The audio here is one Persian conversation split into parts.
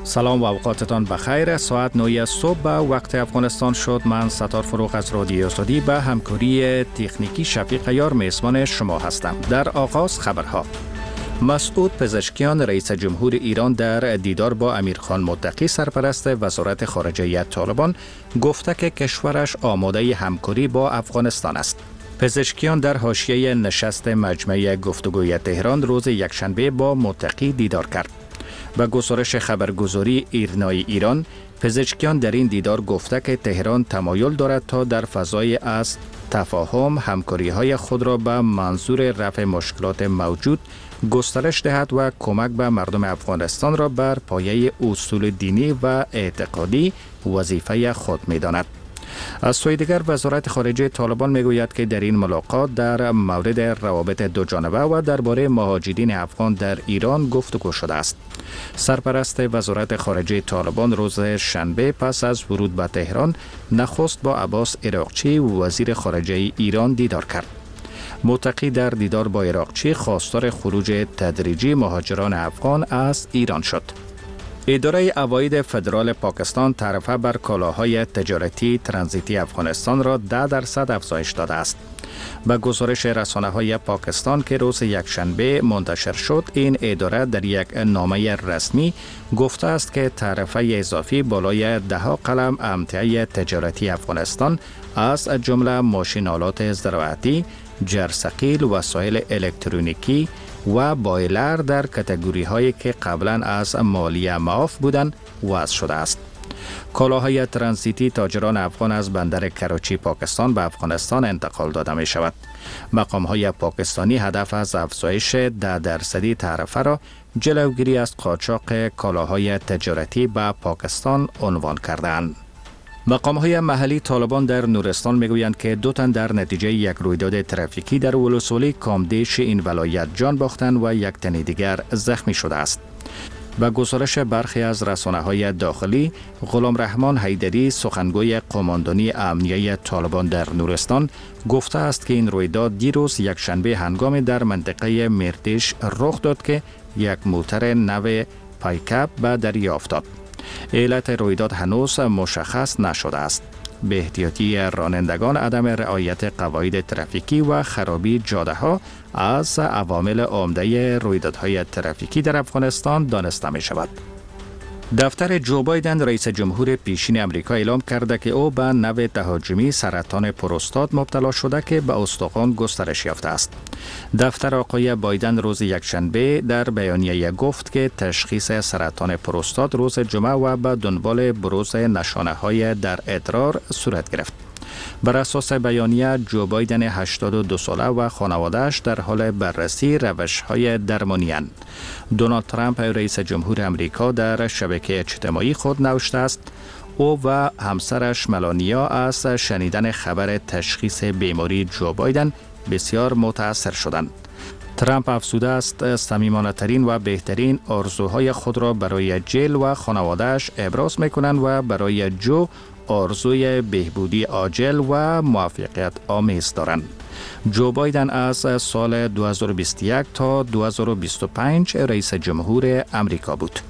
سلام و اوقاتتان بخیر. ساعت 9 صبح به وقت افغانستان شد. من ستار فروغ از رادیو آزادی به همکاری تکنیکی شفیق یار میزبان شما هستم. در آغاز خبرها. مسعود پزشکیان رئیس جمهور ایران در دیدار با امیرخان متقی سرپرست وزارت خارجه طالبان گفته که کشورش آماده همکاری با افغانستان است. پزشکیان در حاشیه نشست مجمع گفتگوی تهران روز یکشنبه با متقی دیدار کرد. به گزارش خبرگزاری ایرنای ایران، پزشکیان در این دیدار گفته که تهران تمایل دارد تا در فضای از تفاهم همکاری‌های خود را به منظور رفع مشکلات موجود گسترش دهد و کمک به مردم افغانستان را بر پایه اصول دینی و اعتقادی وظیفه خود می‌داند. از سوی دیگر وزارت خارجه طالبان میگوید که در این ملاقات در مورد روابط دو جانبه و درباره مهاجرین افغان در ایران گفتگو شده است. سرپرست وزارت خارجه طالبان روز شنبه پس از ورود به تهران نخست با عباس عراقچی وزیر خارجه ایران دیدار کرد. متقی در دیدار با عراقچی خواستار خروج تدریجی مهاجران افغان از ایران شد. اداره عواید فدرال پاکستان تعرفه بر کالاهای تجارتی ترانزیتی افغانستان را 10% افزایش داده است. به گزارش رسانه‌های پاکستان که روز یکشنبه منتشر شد، این اداره در یک نامه رسمی گفته است که تعرفه اضافی بالای 10 قلم امتیاز تجارتی افغانستان از جمله ماشین‌آلات زراعتی، جرثقیل، وسایل الکترونیکی و بایلر در کاتگوری هایی که قبلا از مالیه معاف بودند وضع شده است. کالاهای ترانزیتی تاجران افغان از بندر کراچی پاکستان به افغانستان انتقال داده می شود. مقام های پاکستانی هدف از افزایش 10% تعرفه را جلوگیری از قاچاق کالاهای تجارتی به پاکستان عنوان کردند. مقام‌های محلی طالبان در نورستان میگویند که 2 تن در نتیجه یک رویداد ترافیکی در ولسوالی کامدیش این ولایت جان باختند و 1 تن دیگر زخمی شده است. به گزارش برخی از رسانه‌های داخلی، غلام رحمان حیدری سخنگوی قماندانی امنیه طالبان در نورستان گفته است که این رویداد دیروز یکشنبه هنگامی در منطقه مردیش رخ داد که یک موتر نو پایکاپ به دریا افتاد. علت رویداد هنوز مشخص نشده است. به احتیاطی رانندگان عدم رعایت قواعد ترافیکی و خرابی جاده ها از عوامل عمده رویدادهای ترافیکی در افغانستان دانسته می شود. دفتر جو بایدن رئیس جمهور پیشین امریکا اعلام کرده که او به نوع تهاجمی سرطان پروستات مبتلا شده که به استخوان گسترش یافته است. دفتر آقای بایدن روز یکشنبه در بیانیه گفت که تشخیص سرطان پروستات روز جمعه و به دنبال بروز نشانه‌های در ادرار صورت گرفت. بر اساس بیانیه، جو بایدن 82 ساله و خانواده‌اش در حال بررسی روش‌های درمانی اند. دونالد ترامپ رئیس جمهور امریکا در شبکه اجتماعی خود نوشته است او و همسرش ملانیا از شنیدن خبر تشخیص بیماری جو بایدن بسیار متاثر شدند. ترامپ افزوده است صمیمانه‌ترین و بهترین آرزوهای خود را برای جیل و خانواده‌اش ابراز می‌کنند و برای جو آرزوی بهبودی عاجل و موفقیت آمیز دارند. جو بایدن از سال 2021 تا 2025 رئیس جمهور امریکا بود.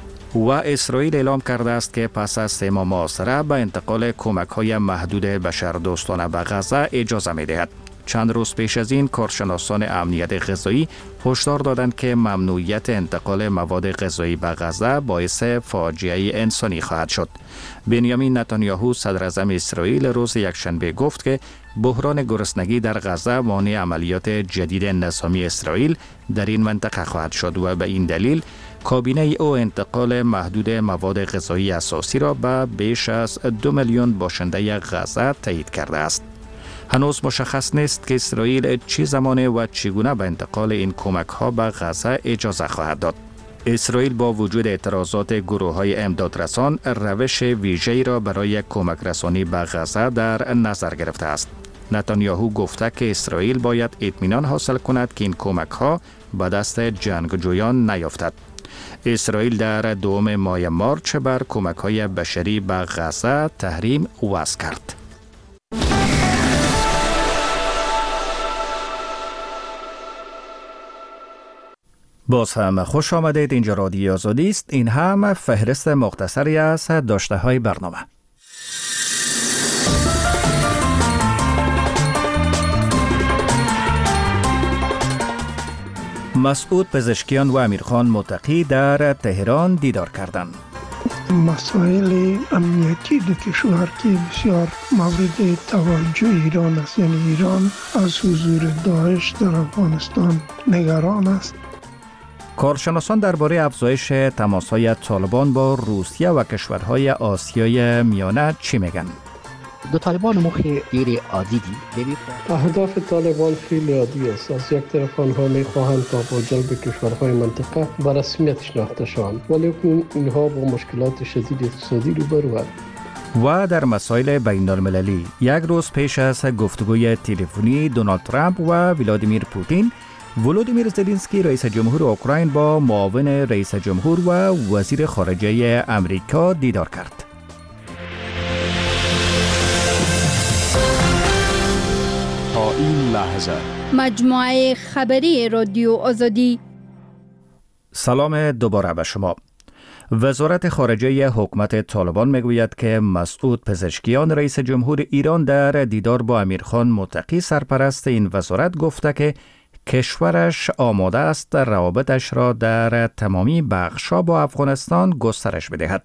و اسرائیل اعلام کرده است که پس از 3 ماه محاصره به انتقال کمک‌های محدود بشردوستانه به غزه اجازه می‌دهد. چند روز پیش از این کارشناسان امنیت غذایی هشدار دادند که ممنوعیت انتقال مواد غذایی به غزه باعث فاجعه انسانی خواهد شد. بنیامین نتانیاهو صدر اعظم اسرائیل روز یکشنبه گفت که بحران گرسنگی در غزه مانع عملیات جدید نظامی اسرائیل در این منطقه خواهد شد و به این دلیل کابینه او انتقال محدود مواد غذایی اساسی را به بیش از 2 میلیون باشنده غزه تایید کرده است. هنوز مشخص نیست که اسرائیل چه زمان و چگونه به انتقال این کمک ها به غزه اجازه خواهد داد. اسرائیل با وجود اعتراضات گروه‌های امدادرسان روش ویژه‌ای را برای کمک رسانی به غزه در نظر گرفته است. نتانیاهو گفته که اسرائیل باید اطمینان حاصل کند که این کمک ها به دست جنگجویان نیفتد. اسرائیل در 2 ماه مارچ بر کمک های بشری به غزه تحریم وضع کرد. باز هم خوش آمدید. اینجا رادیو آزادی است. این هم فهرست مختصری از داشته های برنامه. مسعود پزشکیان و امیرخان متقی در تهران دیدار کردند. مسائل امنیتی دو کشور که بسیار مورد توجه ایران است، یعنی ایران از حضور داعش در افغانستان نگران است. کارشناسان درباره افزایش تماس‌های طالبان با روسیه و کشورهای آسیای میانه چی میگن؟ دو طالبان مخی غیر عادی دی. اهداف طالبان خیلی عادی است. از یک طرف آنها میخواهند تا با جلب کشورهای منطقه به رسمیت شناخته شوند، ولی اینها با مشکلات شدید اقتصادی روبروند. و در مسائل بین المللی، یک روز پیش از گفتگوی تلفنی دونالد ترامپ و ولادیمیر پوتین، ولودیمیر زلنسکی رئیس جمهور اوکراین با معاون رئیس جمهور و وزیر خارجه امریکا دیدار کرد. تا این لحظه مجموعه خبری رادیو آزادی. سلام دوباره به شما. وزارت خارجه حکومت طالبان میگوید که مسعود پزشکیان رئیس جمهور ایران در دیدار با امیرخان متقی سرپرست این وزارت گفته که کشورش آماده است روابطش را در تمامی بخش‌ها با افغانستان گسترش بدهد.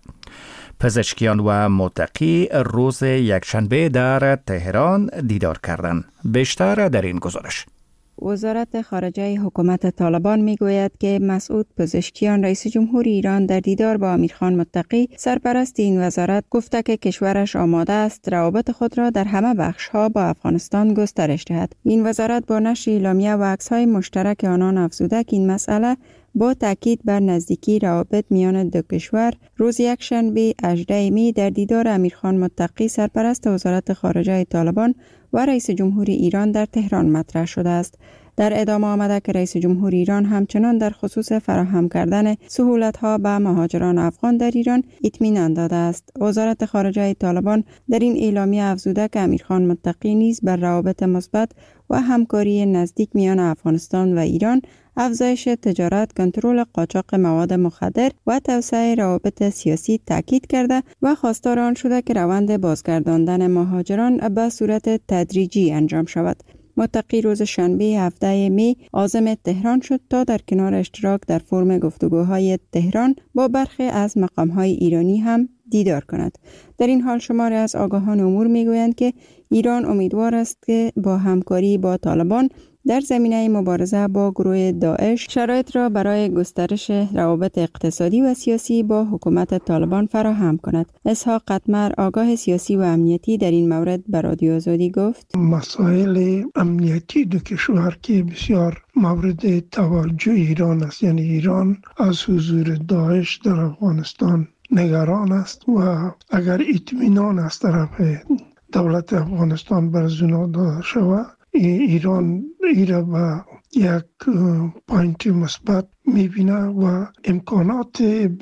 پزشکیان و متقی روز یکشنبه در تهران دیدار کردند. بیشتر در این گزارش. وزارت خارجه حکومت طالبان میگوید که مسعود پزشکیان رئیس جمهور ایران در دیدار با امیرخان متقی سرپرست این وزارت گفته که کشورش آماده است روابط خود را در همه بخش‌ها با افغانستان گسترش دهد. این وزارت با نشر اعلامیه و عکس‌های مشترک آنان افزوده که این مسئله با تاکید بر نزدیکی روابط میان دو کشور روز یکشنبه 18 می در دیدار امیرخان متقی سرپرست وزارت خارجه طالبان و رئیس جمهور ایران در تهران مطرح شده است. در ادامه آمده که رئیس جمهور ایران همچنان در خصوص فراهم کردن سهولت‌ها به مهاجران افغان در ایران اطمینان داده است. وزارت خارجه طالبان در این اعلامیه افزوده که امیرخان متقی نیز بر روابط مثبت و همکاری نزدیک میان افغانستان و ایران، افزایش تجارت، کنترل قاچاق مواد مخدر و توسعه روابط سیاسی تاکید کرده و خواستار آن شده که روند بازگرداندن مهاجران به صورت تدریجی انجام شود. متقی روز شنبه 17 می عازم تهران شد تا در کنار اشتراک در فرم گفتگوهای تهران با برخی از مقامهای ایرانی هم دیدار کند. در این حال شماری از آگاهان امور میگویند که ایران امیدوار است که با همکاری با طالبان در زمینه مبارزه با گروه داعش شرایط را برای گسترش روابط اقتصادی و سیاسی با حکومت طالبان فراهم کند. اسحاق قطمر، آگاه سیاسی و امنیتی، در این مورد به رادیو آزادی گفت: مسائل امنیتی دو کشور که بسیار مورد توجه ایران است، یعنی ایران از حضور داعش در افغانستان نگران است و اگر اطمینان از طرف دولت افغانستان بر اونا داده شود، ایران ایرا با یک پوینت مثبت میبینه و امکانات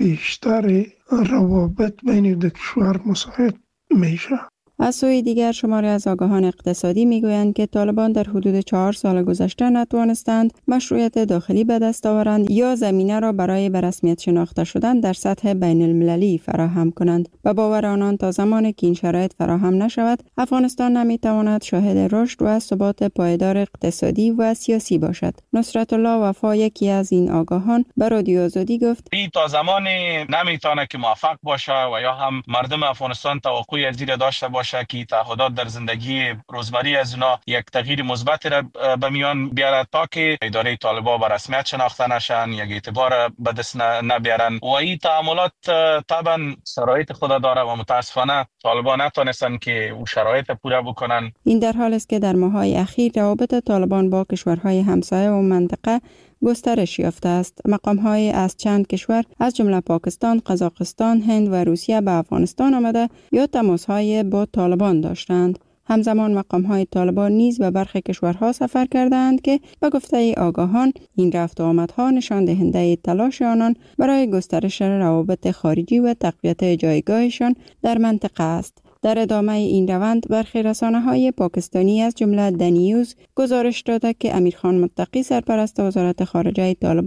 بیشتر روابط بین دو کشور مساعد میشه. از سوی دیگر شماری از آگاهان اقتصادی میگویند که طالبان در حدود 4 سال گذشته نتوانستند مشروعیت داخلی به دست آورند یا زمینه را برای به رسمیت شناخته شدن در سطح بین المللی فراهم کنند. به باور آنان تا زمانی که این شرایط فراهم نشود، افغانستان نمیتواند شاهد رشد و ثبات پایدار اقتصادی و سیاسی باشد. نصرت الله وفا، یکی از این آگاهان، به رادیو آزادی گفت: تا زمانی نمیتونه که موفق باشه و یا هم مردم افغانستان توقعی از این داشته باشه که تعهدات در زندگی روزمره از اونا یک تغییر مثبت را به میان بیارد تا که اداره طالبان به رسمیت شناخته نشن، یک اعتبار به دست نبیارن و این تعاملات طبعا شرایط خود داره و متاسفانه طالبان نتونستن که اون شرایط پوره بکنن. این در حالی است که در ماه‌های اخیر روابط طالبان با کشورهای همسایه و منطقه گسترش یافته است. مقام‌های از چند کشور از جمله پاکستان، قزاقستان، هند و روسیه به افغانستان آمده یا تماس‌های با طالبان داشتند. همزمان مقام‌های طالبان نیز به برخی کشورها سفر کردند که به گفته آگاهان این رفت و آمدها نشان دهنده تلاش آنان برای گسترش روابط خارجی و تقویت جایگاهشان در منطقه است. در ادامه این روند برخی رسانه‌های پاکستانی از جمله دنیوز گزارش داده که امیرخان متقی سرپرست وزارت خارجه طالبان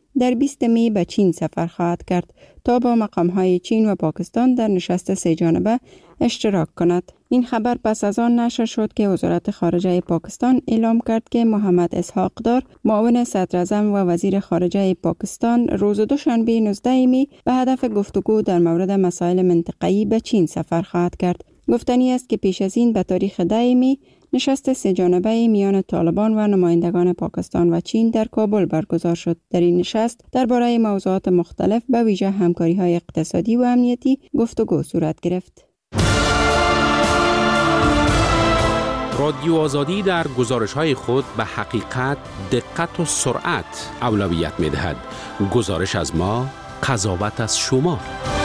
در 20 می به چین سفر خواهد کرد تا با مقام‌های چین و پاکستان در نشست سه جانبه اشتراک کند. این خبر پس از آن نشر شد که وزارت خارجه پاکستان اعلام کرد که محمد اسحاق دار، معاون صدراعظم و وزیر خارجه پاکستان، روز دوشنبه 19 می به هدف گفتگو در مورد مسائل منطقه‌ای به چین سفر خواهد کرد. گفتنی است که پیش از این به تاریخ 10 می نشست سه جانبه میان طالبان و نمایندگان پاکستان و چین در کابل برگزار شد. در این نشست درباره موضوعات مختلف به ویژه همکاری‌های اقتصادی و امنیتی گفتگو صورت گرفت. رادیو آزادی در گزارش‌های خود به حقیقت، دقت و سرعت اولویت می‌دهد. گزارش از ما، قضاوت از شما.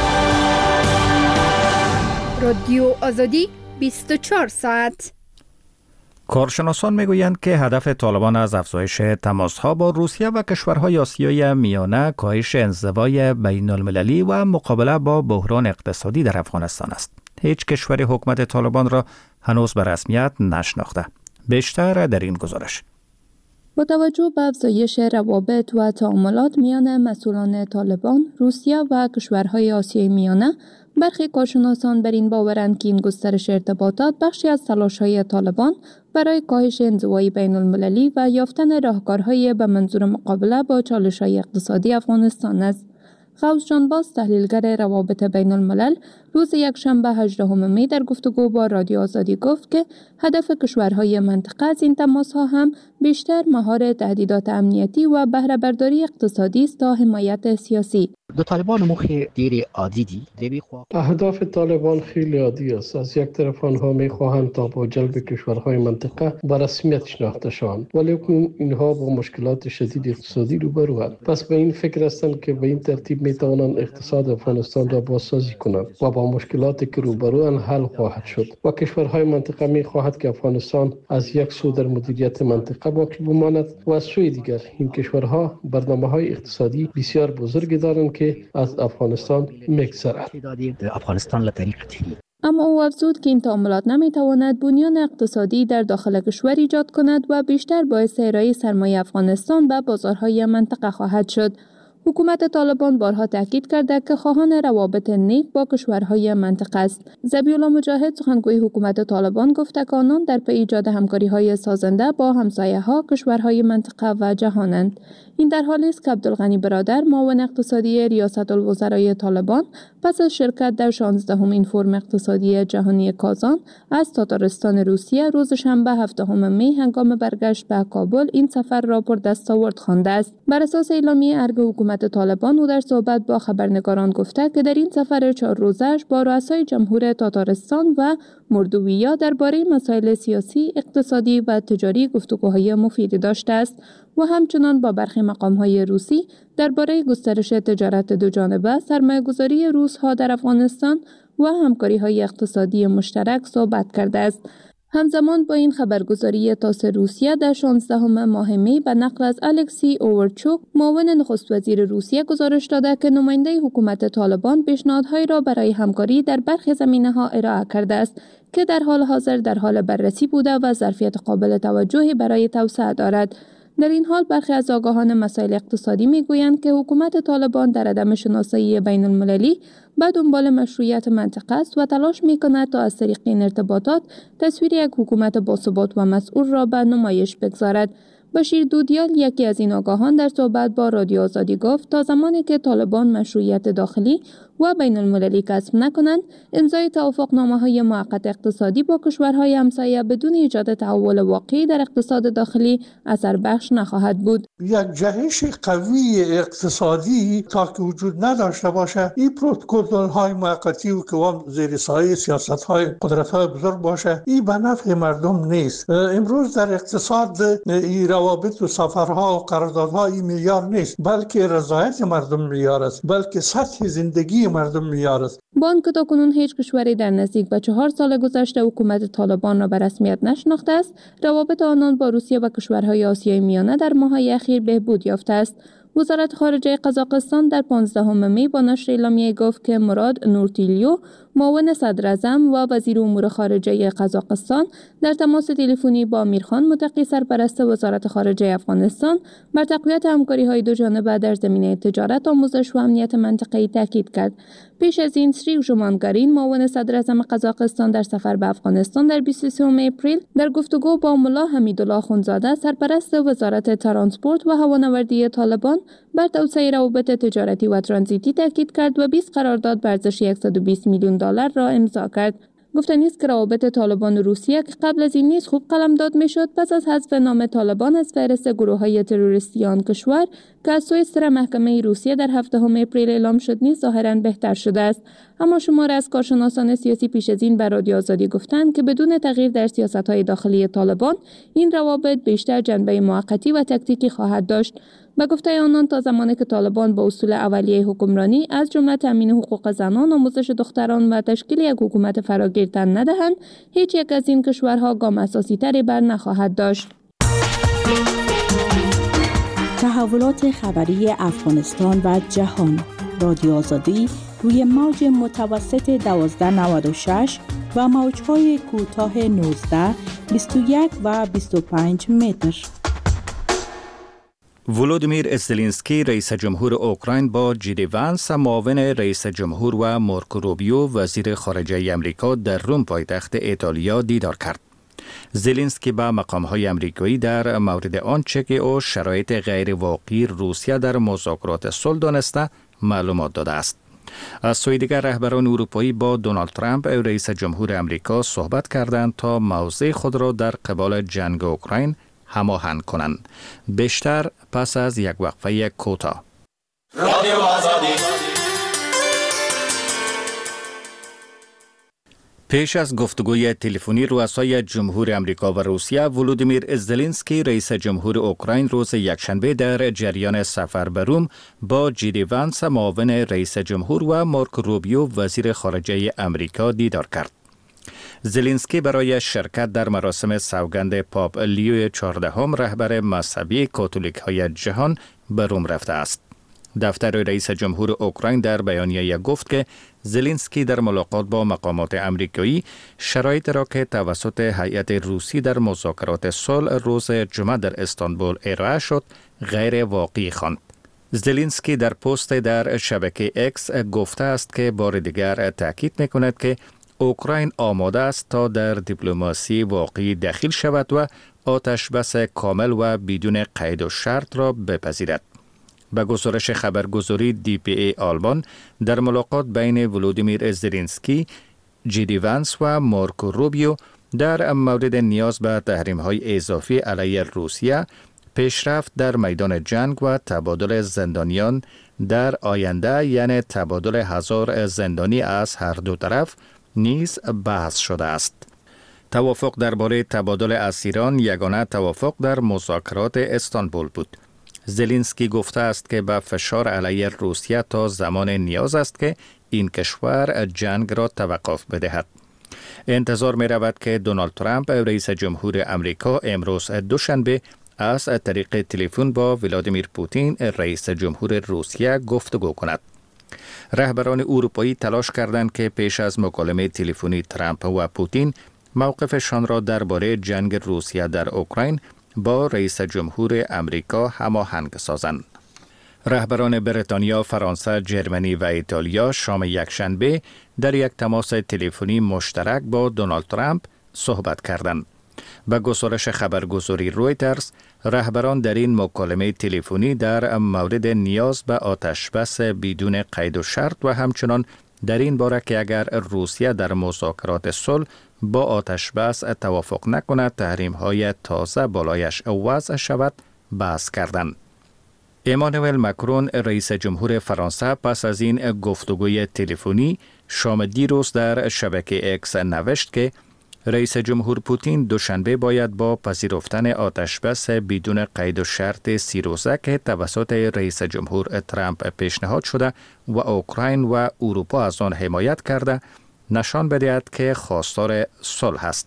رادیو آزادی 24 ساعت. کارشناسان میگویند که هدف طالبان از افزایش تماس‌ها با روسیه و کشورهای آسیای میانه کاهش انزوای بین المللی و مقابله با بحران اقتصادی در افغانستان است. هیچ کشوری حکومت طالبان را هنوز به رسمیت نشناخته. بیشتر در این گزارش. با توجه به افزایش روابط و تعاملات میان مسئولان طالبان، روسیه و کشورهای آسیای میانه، برخی کارشناسان بر این باورند که این گسترش ارتباطات بخشی از تلاش‌های طالبان برای کاهش انزوای بین المللی و یافتن راهکارهای به منظور مقابله با چالش‌های اقتصادی افغانستان است. غوث جان باز، تحلیلگر روابط بین الملل، روز یکشنبه 18 می در گفتگو با رادیو آزادی گفت که هدف کشورهای منطقه از این تماس‌ها هم بیشتر مهار تهدیدات امنیتی و بهره برداری اقتصادی است تا حمایت سیاسی. دو طالبان مخی دیر عادی دی. اهداف طالبان خیلی عادی است. از یک طرف آنها می‌خواهند تا با جلب کشورهای منطقه به رسمیت شناخته شوند، ولی اینها با مشکلات شدید اقتصادی روبروند. پس به این فکر هستند که به این ترتیب می‌توانند اقتصاد افغانستان را بازسازی کنند و با مشکلاتی که روبروند حل خواهد شد. و کشورهای منطقه می‌خواهد که افغانستان از یک سو در مدیریت منطقه باقی بماند و از سوی دیگر این کشورها برنامه‌های اقتصادی بسیار بزرگی دارند که از افغانستان می‌گذرد. اما او افزود که این تعاملات نمی‌تواند بنیان اقتصادی در داخل کشور ایجاد کند و بیشتر باعث ارائه سرمایه افغانستان به بازارهای منطقه خواهد شد. حکومت طالبان بارها تاکید کرده که خواهان روابط نیک با کشورهای منطقه است. ذبیح‌الله مجاهد، سخنگوی حکومت طالبان، گفت که آنان در پی ایجاد همکاری‌های سازنده با همسایه‌ها، کشورهای منطقه و جهانند. این در حالی است که عبدالغنی برادر، معاون اقتصادی ریاست الوزرای طالبان، پس از شرکت در 16مین فورم اقتصادی جهانی کازان از تاتارستان روسیه روز شنبه 7 می هنگام برگشت به کابل این سفر را پر دستاورد خوانده است. بر اساس اعلامیه ارگ حکومت طالبان، او در صحبت با خبرنگاران گفته که در این سفر 4 روزه‌اش با رؤسای جمهور تاتارستان و مردویه درباره مسائل سیاسی، اقتصادی و تجاری گفتگوهای مفیدی داشته است و همچنان با برخی مقام‌های روسی درباره گسترش تجارت دوجانبه، سرمایه‌گذاری روس‌ها در افغانستان و همکاری‌های اقتصادی مشترک صحبت کرده است. همزمان با این خبرگزاری تاس روسیه در 16 ماه می به نقل از الکسی اوورچوک، معاون نخست وزیر روسیه، گزارش داده که نماینده حکومت طالبان پیشنهادهایی را برای همکاری در برخی زمینه‌ها ارائه کرده است که در حال حاضر در حال بررسی بوده و ظرفیت قابل توجهی برای توسعه دارد. در این حال برخی از آگاهان مسائل اقتصادی میگویند که حکومت طالبان در عدم شناسایی بین المللی به دنبال مشروعیت منطقه است و تلاش میکند تا از طریق این ارتباطات تصویر یک حکومت باثبات و مسئول را به نمایش بگذارد. بشیر دودیال، یکی از این آگاهان، در صحبت با رادیو آزادی گفت تا زمانی که طالبان مشروعیت داخلی و بین المللی کسب نکنند، امضای توافقنامه‌های موقت اقتصادی با کشورهای همسایه بدون ایجاد تحول واقعی در اقتصاد داخلی اثر بخش نخواهد بود. یک جهش قوی اقتصادی تا که وجود نداشته باشه، این پروتکل‌های موقتی و که زیر سایه سیاست‌های قدرت‌های بزرگ باشه، این به نفع مردم نیست. امروز در اقتصاد این روابط و سفرها و قراردادها این معیار نیست، بلکه رضایت مردم معیار است، بلکه سطح زندگی مردم معیار است. با آنکه تاکنون هیچ کشوری در نزدیک به 4 سال گذشته حکومت طالبان را به رسمیت نشناخته است، روابط آنان با روسیه و کشورهای آسیای میانه در ماه‌های اخیر بهبود یافته است. وزارت خارجه قزاقستان در 15 می با نشر اعلامیه گفت که مراد نورتیلیو، معاون صدر اعظم و وزیر امور خارجه قزاقستان در تماس تلفنی با امیرخان متقی سرپرست وزارت خارجه افغانستان بر تقویت همکاری‌های دوجانبه در زمینه تجارت، آموزش و امنیت منطقه‌ای تاکید کرد. پیش از این سری ژومانگارین معاون صدر اعظم قزاقستان در سفر به افغانستان در 23 اپریل در گفتگو با ملا حمیدالله اخوندزاده سرپرست وزارت ترانسپورت و هوانوردی طالبان بر توسعه روابط تجارتی و ترانزیتی تاکید کرد و 20 قرارداد به ارزش $120 میلیون را امضا کرد. گفتنی است که روابط طالبان و روسیه که قبل از این نیز خوب قلمداد میشد، پس از حذف نام طالبان از فهرست گروه‌های تروریستی آن کشور که از سوی سر محکمه روسیه در 7 اپریل اعلام شد نیز ظاهراً بهتر شده است. اما شمار از کارشناسان سیاسی پیش از این بر رادیو آزادی گفتند که بدون تغییر در سیاست‌های داخلی طالبان این روابط بیشتر جنبه موقتی و تکتیکی خواهد داشت. به گفته آنان تا زمانی که طالبان با اصول اولیه حکمرانی از جمله تامین حقوق زنان، آموزش دختران و تشکیل یک حکومت فراگیر تن ندهند، هیچ یک از این کشورها گام اساسی تری بر نخواهد داشت. تحولات خبری افغانستان و جهان. رادیو آزادی روی موج متوسط 1296 و موج‌های کوتاه 19، 21 و 25 متر. ولودیمیر زلنسکی رئیس جمهور اوکراین با جی وانس معاون رئیس جمهور و مارکو روبیو وزیر خارجه امریکا در روم پایتخت ایتالیا دیدار کرد. زلنسکی با مقام‌های امریکایی در مورد آنچه که او شرایط غیر واقعی روسیه در مذاکرات صلح دانسته معلومات داده است. از سوی دیگر رهبران اروپایی با دونالد ترامپ رئیس جمهور امریکا صحبت کردند تا موضع خود را در قبال جنگ اوکراین هماهنگ کنند. بیشتر پس از یک وقفه کوتاه. رادیو آزادی. پیش از گفتگوی تلفنی رؤسای جمهور امریکا و روسیه، ولودیمیر زلنسکی رئیس جمهور اوکراین روز یکشنبه در جریان سفر به روم با جی وانس معاون رئیس جمهور و مارکو روبیو وزیر خارجه امریکا دیدار کرد. زلنسکی برای شرکت در مراسم سوگند پاپ لیو 14 رهبر مذهبی کاتولیک‌های جهان به روم رفته است. دفتر رئیس جمهور اوکراین در بیانیه گفت که زلنسکی در ملاقات با مقامات امریکایی شرایط را که توسط هیئت روسی در مذاکرات صلح روز جمعه در استانبول ارائه شد غیر واقعی خواند. زلنسکی در پست در شبکه اکس گفته است که بار دیگر تاکید می‌کند که اوکراین آماده است تا در دیپلماسی واقعی دخیل شود و آتش بس کامل و بدون قید و شرط را بپذیرد. به گزارش خبرگزاری DPA آلمان، در ملاقات بین ولودیمیر زلنسکی، جی وانس و مارکو روبیو در مورد نیاز به تحریم‌های اضافی علیه روسیه، پیشرفت در میدان جنگ و تبادل زندانیان در آینده، یعنی تبادل 1000 زندانی از هر دو طرف نیز بحث شده است. توافق درباره تبادل اسیران یگانه توافق در مذاکرات استانبول بود. زلنسکی گفته است که به فشار علیه روسیه تا زمان نیاز است که این کشور جنگ را توقف بدهد. انتظار می رود که دونالد ترامپ رئیس جمهور امریکا امروز دوشنبه از طریق تلفن با ولادیمیر پوتین رئیس جمهور روسیه گفتگو کند. رهبران اروپایی تلاش کردند که پیش از مکالمه تلفنی ترامپ و پوتین موقفشان را درباره جنگ روسیه در اوکراین با رئیس جمهور امریکا هماهنگ سازند. رهبران بریتانیا، فرانسه، جرمنی و ایتالیا شام یکشنبه در یک تماس تلفنی مشترک با دونالد ترامپ صحبت کردند. به گزارش خبرگزاری رویترز، رهبران در این مکالمه تلفنی در مورد نیاز به آتشبس بدون قید و شرط و همچنان در این باره که اگر روسیه در مذاکرات صلح با آتشبس توافق نکند تحریم‌های تازه بالایش وضع شود بحث کردند. امانوئل مکرون رئیس جمهور فرانسه پس از این گفتگوی تلفنی شام دیروز در شبکه اکس نوشت که رئیس جمهور پوتین دوشنبه باید با پذیرفتن آتشبس بدون قید و شرط 30 روزه که توسط رئیس جمهور ترامپ پیشنهاد شده و اوکراین و اروپا از آن حمایت کرده نشان بدهد که خواستار صلح است.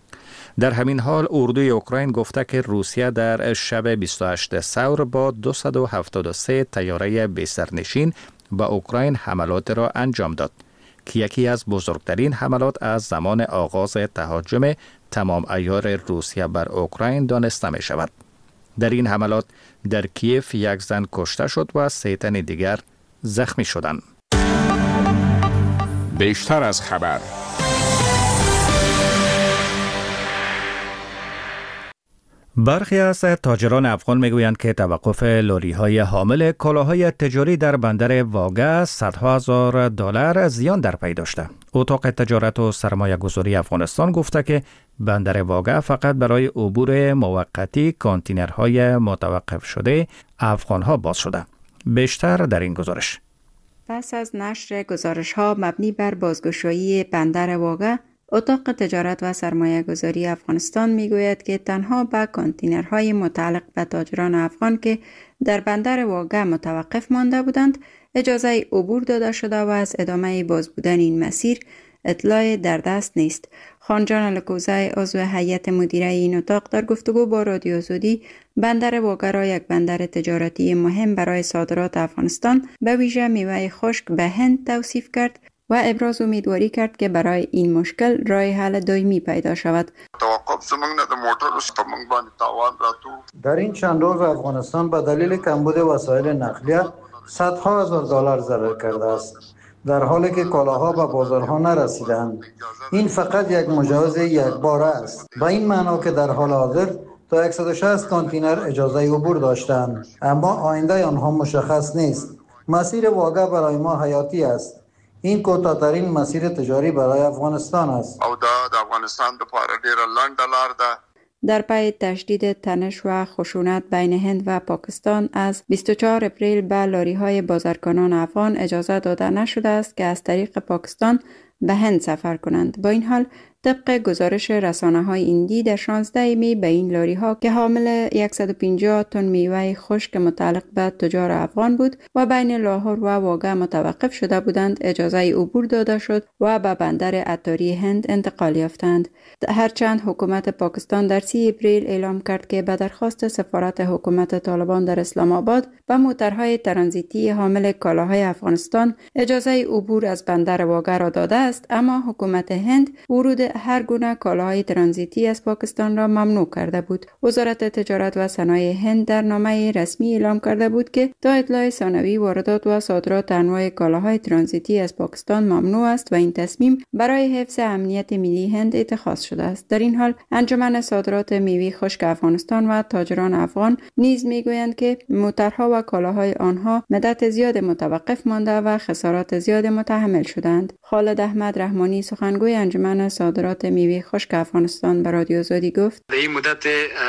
در همین حال اردوی اوکراین گفته که روسیه در شب 28 ثور با 273 طیاره بی‌سرنشین به اوکراین حملات را انجام داد که یکی از بزرگترین حملات از زمان آغاز تهاجم تمام عیار روسیه بر اوکراین دانسته می شود. در این حملات در کیف یک زن کشته شد و 3 تن دیگر زخمی شدند. بیشتر از خبر. برخی از تاجران افغان میگویند که توقف لوری‌های حامل کالاهای تجاری در بندر واگه صدها هزار دلار زیان در پی داشته. اتاق تجارت و سرمایه گذاری افغانستان گفته که بندر واگه فقط برای عبور موقتی کانتینرهای متوقف شده افغانها باز شده. بیشتر در این گزارش. پس از نشر گزارش‌ها مبنی بر بازگشایی بندر واگه، اتاق تجارت و سرمایه گذاری افغانستان میگوید که تنها به کانتینرهای متعلق به تاجران افغان که در بندر واگه متوقف مانده بودند اجازه عبور داده شده و از ادامه باز بودن این مسیر اطلاع در دست نیست. خانجان لکوزه عضو هیئت مدیره این اتاق در گفتگو با رادیو آزادی بندر واگه را یک بندر تجارتی مهم برای صادرات افغانستان به ویژه میوه خشک به هند توصیف کرد و ابراز امیدواری کرد که برای این مشکل راه حل دائمی پیدا شود. در این چند روز افغانستان به دلیل کمبود وسایل نقلیه صدها هزار دلار ضرر کرده است، در حالی که کالاها به بازارها نرسیدند. این فقط یک مجاز یک باره است، به این معنا که در حال حاضر تا 160 کانتینر اجازه عبور داشتند، اما آینده آنها مشخص نیست. مسیر واگه برای ما حیاتی است. این کوتاه‌ترین مسیر تجاری برای افغانستان است. او د افغانستان لپاره ډیره لنډه لار ده. در پی تشدید تنش و خشونت بین هند و پاکستان از 24 اپریل به لاری‌های بازرگانان افغان اجازه داده نشده است که از طریق پاکستان به هند سفر کنند. با این حال طبق گزارش رسانه‌های هندی در 16 می به این لاری‌ها که حامل 150 تن میوه خشک متعلق به تجار افغان بود و بین لاهور و واگه متوقف شده بودند اجازه عبور داده شد و به بندر عطاری هند انتقال یافتند. هرچند حکومت پاکستان در 30 اپریل اعلام کرد که به درخواست سفارت حکومت طالبان در اسلام آباد به موترهای ترانزیتی حامل کالاهای افغانستان اجازه عبور از بندر واگه را داده است، اما حکومت هند ورود هر گونه کالاهای ترانزیتی از پاکستان را ممنوع کرده بود. وزارت تجارت و صنایع هند در نامه رسمی اعلام کرده بود که تا اطلاع ثانوی واردات و صادرات انواع کالاهای ترانزیتی از پاکستان ممنوع است و این تصمیم برای حفظ امنیت ملی هند اتخاذ شده است. در این حال انجمن صادرات میوه خشک افغانستان و تاجران افغان نیز میگویند که موترها و کالاهای آنها مدت زیاد متوقف مانده و خسارات زیاد متحمل شدند. خالد احمد رحمانی سخنگوی انجمن صادرات میوه خشک افغانستان به رادیو آزادی گفت: در این مدت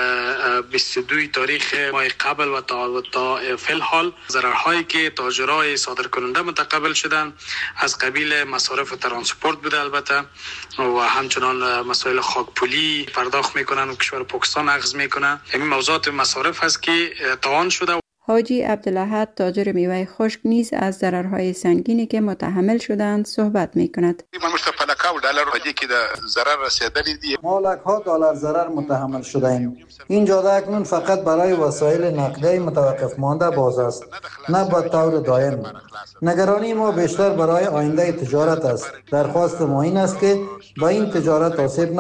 22 تاریخ ماه قبل و تا فی الحال ضررهایی که تاجرای صادرکننده متقبل شدند از قبیل مصارف ترانسپورت بوده البته و همچنان مسائل خاکپولی پرداخت میکنن و کشور پاکستان اخذ میکنن. این موضوعات مصارف هست که توان شده. حاجی عبدالأحد تاجر میوه خشک نیز از ضررهای سنگینی که متحمل شدند صحبت میکند. ما لک‌ها دلار ضرر متحمل شده ایم. این جاده اکنون فقط برای وسایل نقلیه متوقف مانده باز است، نه به طور دائم. نگرانی ما بیشتر برای آینده تجارت است. درخواست ما این است که با این تجارت آسیب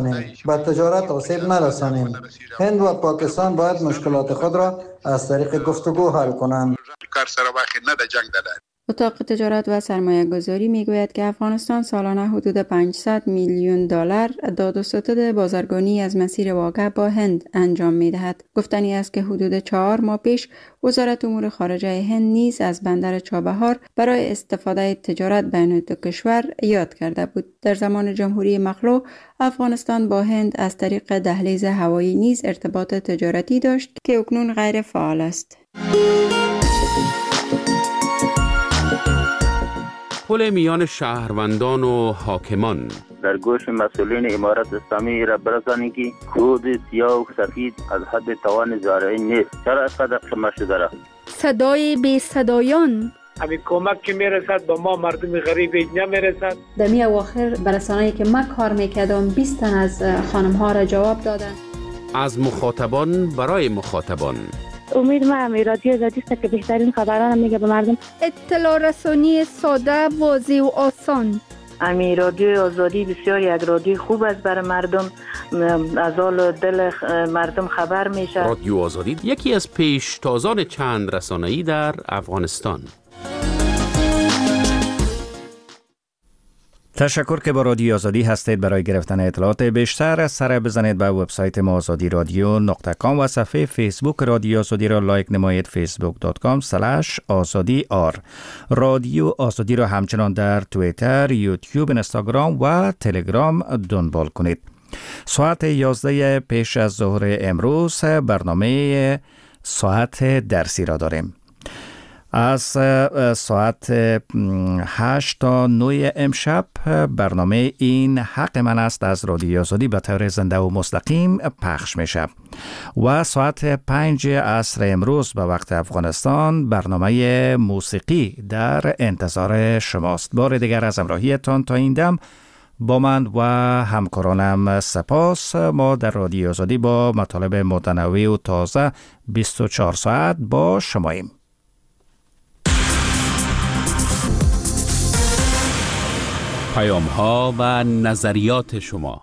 نرسانیم. هند و پاکستان باید مشکلات خود را از طریق گفتگو حل کنند. اتاق تجارت و سرمایه گذاری می گوید که افغانستان سالانه حدود 500 میلیون دلار داد و ستد بازرگانی از مسیر واگه با هند انجام می دهد. گفتنی است که حدود 4 ماه پیش وزارت امور خارجه هند نیز از بندر چابهار برای استفاده تجارت بین دو کشور یاد کرده بود. در زمان جمهوری مخلوع افغانستان با هند از طریق دهلیز هوایی نیز ارتباط تجارتی داشت که اکنون غیر فعال است. پل میان شهروندان و حاکمان در گوش مسئولین امارت اسلامی را برسانی که کود سیاه و سفید از حد توان زارعی نیست. چرا اینقدر خمه شده را؟ صدای بی صدایان همین کمک که میرسد به ما مردم غریب نمیرسد. در می اواخر برسانه‌ای که من کار میکردم 20 تن از خانم ها را جواب دادن. از مخاطبان برای مخاطبان امید ما رادیو آزادی است که بهترین خبران میگه به مردم. اطلاع رسانی ساده، واضح و آسان. امی رادیو آزادی بسیار یک رادیو خوب است برای مردم، از حال دل مردم خبر میشه. رادیو آزادی یکی از پیشتازان چند رسانه‌ای در افغانستان. تشکر که با رادیو آزادی هستید. برای گرفتن اطلاعات بیشتر سر بزنید به وبسایت ما azadiradyo.com و صفحه فیسبوک رادیو آزادی را لایک نمایید، facebook.com/azadi_r. رادیو آزادی را همچنان در توییتر، یوتیوب، اینستاگرام و تلگرام دنبال کنید. ساعت 11 پیش از ظهر امروز برنامه ساعت درسی را داریم. از ساعت 8 تا 9 امشب برنامه این حق من است از رادیو آزادی به طور زنده و مستقیم پخش میشه و ساعت 5 عصر امروز به وقت افغانستان برنامه موسیقی در انتظار شماست. بار دیگر از همراهیتان تا این دم با من و همکارانم سپاس. ما در رادیو آزادی با مطالب متنوع و تازه 24 ساعت با شماییم. پیام‌ها و نظریات شما.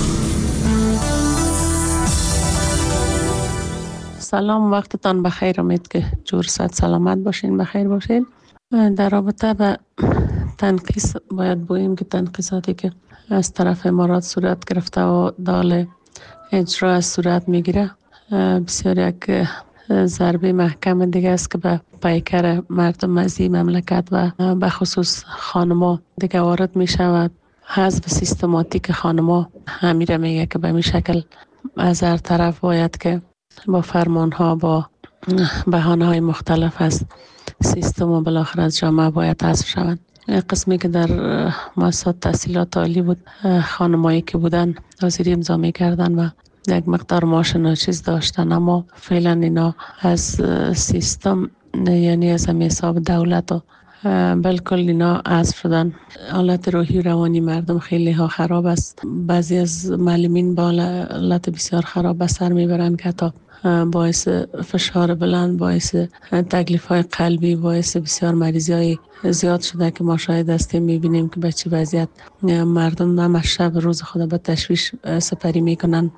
سلام، وقتتان بخیر. امید که جور صحت سلامت باشین، بخیر باشین. در رابطه به تنقیص باید بگوییم که تنقیصاتی که از طرف امارات صورت گرفته و دال اجرا صورت میگیره بسیار یک ضربه محکم دیگه است که به پیکر مردم از این مملکت و به خصوص خانما دیگه وارد می شود. حذف سیستماتیک خانما همیره میگه که به این شکل از هر طرف باید که با فرمان ها با بهانه های مختلف از سیستم و بالاخره از جامعه باید حذف شود. قسمی که در مؤسسات تحصیلات عالی بود، خانمایی که بودن حاضری امضا می کردن و یک مقدار معاش ناچیز داشتن، اما فعلا اینا از سیستم یعنی از حساب دولت و بالکل اینا حذف شدن. حالت روحی و روانی مردم خیلی ها خراب است. بعضی از معلمین با حالت بسیار خراب به سر میبرن که تا باعث فشار بلند، باعث تکلیف های قلبی، باعث بسیار مریضی های زیاد شده که ما شاید هستیم میبینیم که به چه وضعیت مردم هم شب روز خود به تشویش سپری میکنن.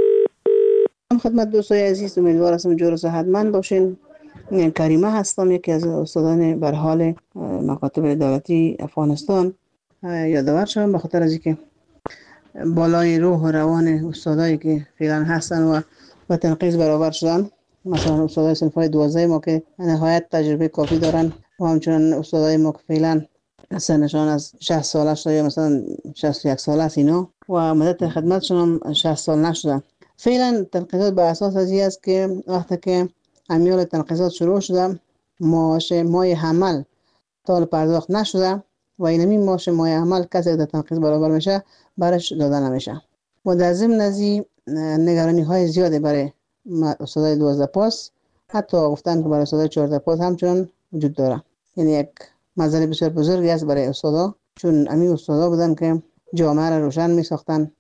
خدمت دوستای عزیز، امیدوار هستم جور و صحتمند باشین. کریمه هستم، یکی از استادان به حال مکاتب دولتی افغانستان. یادآور شدم به خاطر از اینکه بالای روح و روان استادایی که فعلا هستن و با تنقیص برابر شدن، مثلا استادای صنفای 12 ما که نهایت تجربه کافی دارن و همچنین استادای ما که فعلا سنشان از 60 ساله شده یا مثلا 61 ساله است اینا و مدت خدمتشون 60 سال نشده. فعلا تنقیصات به اساس از این است که وقتی که امیال تنقیصات شروع شده، معاش مای حمل تا پرداخت نشده و اینمی معاش مای حمل کسی در تنقیص برابر میشه برش داده نمیشه و در ضمن از این نگرانی های زیاده برای استادای 12 پاس، حتی گفتن که برای استادای 14 پاس همچنان وجود داره. یعنی یک مسئله بسیار بزرگی است برای استادا، چون امی استادا بودن که جامعه را روشن می ساختن.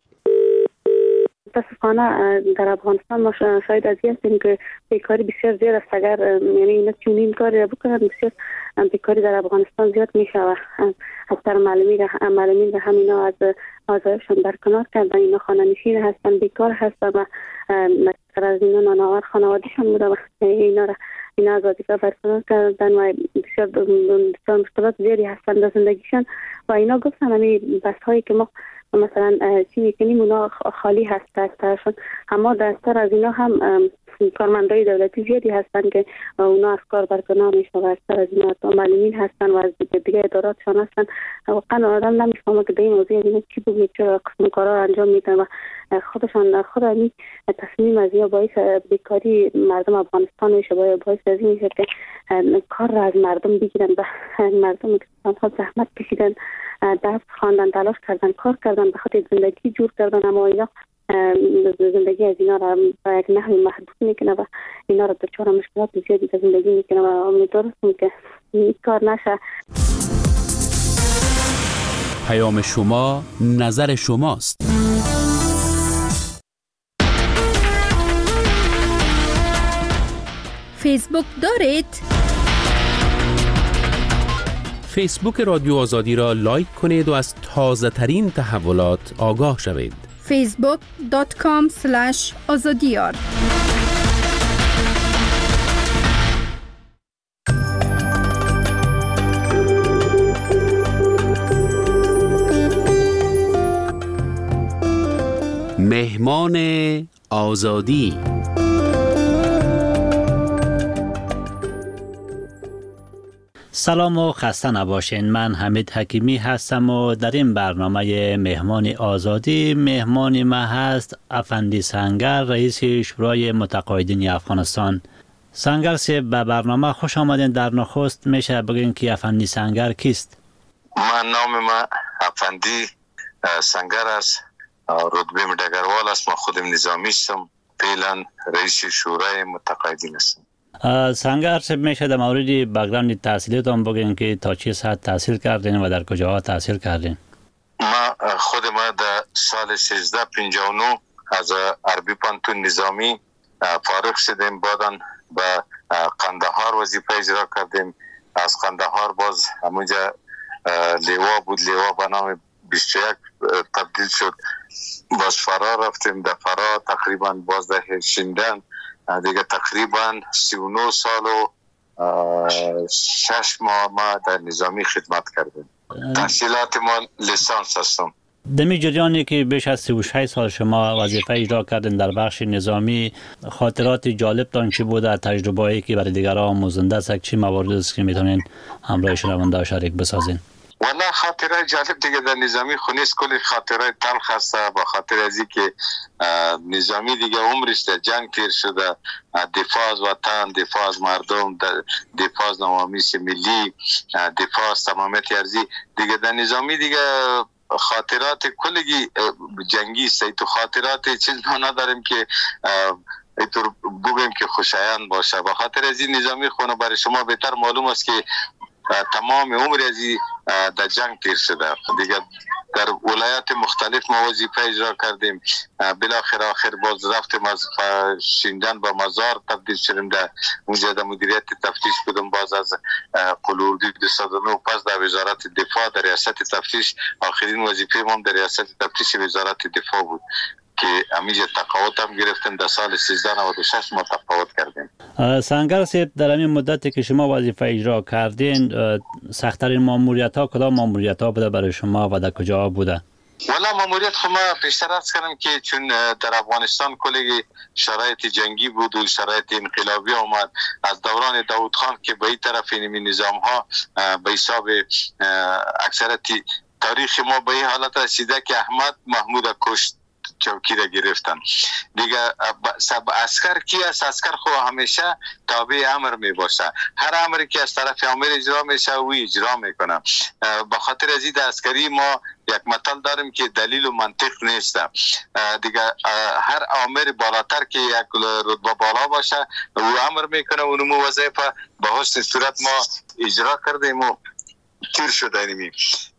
متاسفانه در افغانستان ما شاید از این هستیم که بیکاری بسیار زیاد است. اگر یعنی اینا چنین کاری بکنن بسیار بیکاری در افغانستان زیاد میشه و اکثر معلمین همینا از آزایشون برکنار کردن. اینا خانه نشین هستن، بیکار هستن و از اینا نانآور خانوادهشون بوده و اینا از وظیفه برکنار کردن و بسیار مشکلات زیادی هستن در زندگیشون و اینا گفتن همین بس هایی که ما مثلا چی میکنیم اونا خالی هست دستشون، اما دستر از اینا هم کارمندای دولتی زیادی هستن که اونا از کار برکنار میشن و دستر از اینا معلمین هستن و از دیگه اداراتشان هستن. واقعا آدم نمیفهمه که به این موضوع اینا چی بگه، چرا قسم کارا انجام میدن و خود این تصمیم از یا باعث بیکاری مردم افغانستان میشه، باعث از این میشه که کار را از مردم بگیرن و مردم که زحمت کشیدن، درس خواندن، تلاش کردن، کار کردن، به خاطر زندگی جور کردن، اما اینا زندگی از اینا را به یک نحوی محدود میکنه و اینا را دچار مشکلات زیادی در زندگی میکنه و امیدوارم که این کار نشه. پیام شما، نظر شماست. فیسبوک دارید؟ فیسبوک رادیو آزادی را لایک کنید و از تازه ترین تحولات آگاه شوید. facebook.com/azadiyar مهمان آزادی. سلام و خسته نباشین. من حمید حکیمی هستم و در این برنامه مهمان آزادی مهمان ما هست افندی سنگر، رئیس شورای متقاعدین افغانستان. سنگر سی به برنامه خوش آمدین. در نخست میشه بگین که افندی سنگر کیست؟ نام ما افندی سنگر است، رتبه ډګروال است. ما خودم نظامی هستم، فعلا رئیس شورای متقاعدین هستم. سنگر صاحب میشه در مورد بک‌گراند تحصیلیتون بگین که تا چه ساعت تحصیل کردین و در کجاها تحصیل کردین؟ ما در سال 1359 از عربی پانتون نظامی فارغ شدیم. بعداً به قندهار وظیفه اجرا کردیم. از قندهار باز همونجا لیوا بود، لیوا به نام 21 تبدیل شد. باز فرار رفتیم، در فرار تقریبا باز در شیندن دیگه تقریبا 39 سال و 6 ماه ما در نظامی خدمت کردیم. تحصیلات ما لیسانس هستم. دمی جریانی که بیش از 36 سال شما وظیفه اجرا کردین در بخش نظامی، خاطرات جالب تان چی بوده؟ تجربه‌ای که برای دیگران آموزنده است، چی موارد است که میتونین همراه شنونده شریک بسازین؟ والله خاطره جالب دیگه در نظامی خونیست، کلی خاطره تلخ است. با خاطر از که نظامی دیگه عمرش در جنگ تیر شده، دفاع از وطن، دفاع از مردم، دفاع از نوامیس ملی، دفاع از تمامیت ارضی دیگه در نظامی دیگه خاطرات کلی جنگی است. تو خاطرات چیز ما نداریم که اینطور بگیم که خوشایند باشه. با خاطر از این نظامی خونه برای شما بهتر معلوم است که تمام عمر ازی در جنگ تیر شده. دیگه در ولایات مختلف ما وظیفه اجرا کردیم. بالاخره آخر باز رفتیم از شیندن به مزار تبدیل شدیم. در اونجا در مدیریت تفتیش بودم. باز از قلوردی 209 پس در وزارت دفاع در ریاست تفتیش. آخرین وظیفه ما در ریاست تفتیش وزارت دفاع بود که همیشه تقاعد هم گرفتیم. در سال 1396 ما تقاعد کردیم. سنگر صاحب، در این مدتی که شما وظیفه اجرا کردین، سخت‌ترین ماموریت‌ها کدام ماموریت‌ها بوده برای شما و در کجا بوده؟ والا ماموریت خب ما پیشتر عرض کردم که چون در افغانستان کلی شرایط جنگی بود و شرایط انقلابی آمد. از دوران داود خان که به این طرف این نظام ها به حساب اکثرت تاریخ ما به این حالت رسیده که احمد محمود کشت، چوکی را گرفتن دیگه. سب اسکر کی است؟ اسکر خو همیشه تابع امر می باشه. هر امری که از طرف امر اجرا میشه او اجرا میکنه. به خاطر از این اسکری ما یک مثال داریم که دلیل و منطق نیست دیگه. هر امر بالاتر که یک رتبه بالا باشه او امر میکنه، اونمو وظیفه به حسن صورت ما اجرا کردیم و تیر شدیم.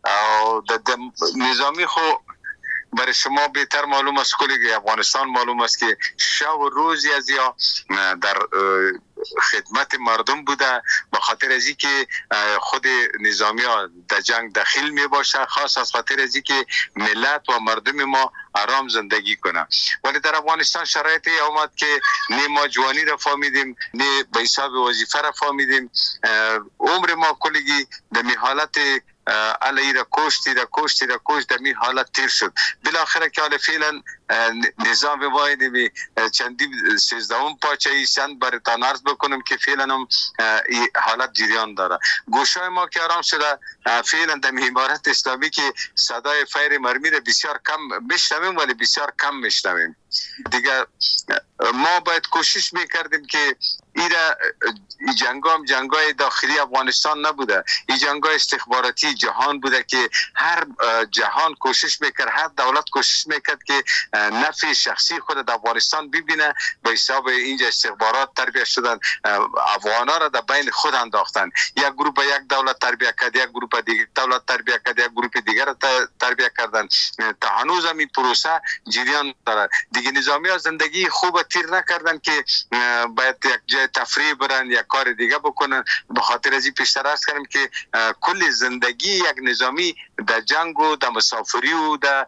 نظامی خو برای شما بهتر معلوم است، کلی افغانستان معلوم است که شب و روزی از یا در خدمت مردم بوده. به خاطر از که خود نظامی ها در جنگ داخل می باشه، خاص از خاطر از که ملت و مردم ما آرام زندگی کنه. ولی در افغانستان شرایطی آمد که نه ما جوانی را فهمیدیم، نه به حساب وظیفه را فهمیدیم. عمر ما کلی در حالت علی را کشت در می حالت تیر شد. بالاخره که حال فعلا نظام واحد می چندی 13 پاچه ایشان برتان عرض بکنم که فعلا هم حالت جریان داره. گوشای ما که آرام شده فعلا در امارت اسلامی که صدای فیر مرمی را بسیار کم میشنویم، ولی بسیار کم میشنویم دیگه. ما باید کوشش میکردیم که این جنگای داخلی افغانستان نبوده، این جنگای استخباراتی جهان بوده که هر جهان کوشش میکرد، هر دولت کوشش میکرد که نفع شخصی خود در افغانستان ببینه. به حساب اینجا استخبارات تربیت شدن، افغانا را در بین خود انداختن. یک گروه یک دولت تربیت کرد، یک گروه دیگر دولت تربیت کرد، یک گروه دیگر را تربیت کردن. تا هنوز هم این پروسه جریان داره دیگه. نظامی ها زندگی خوب تیر نکردن که باید یک جای تفریح برن یا کار دیگه بکنن. به خاطر از این پیشتر عرض کردم که کل زندگی یک نظامی در جنگ و در مسافری و در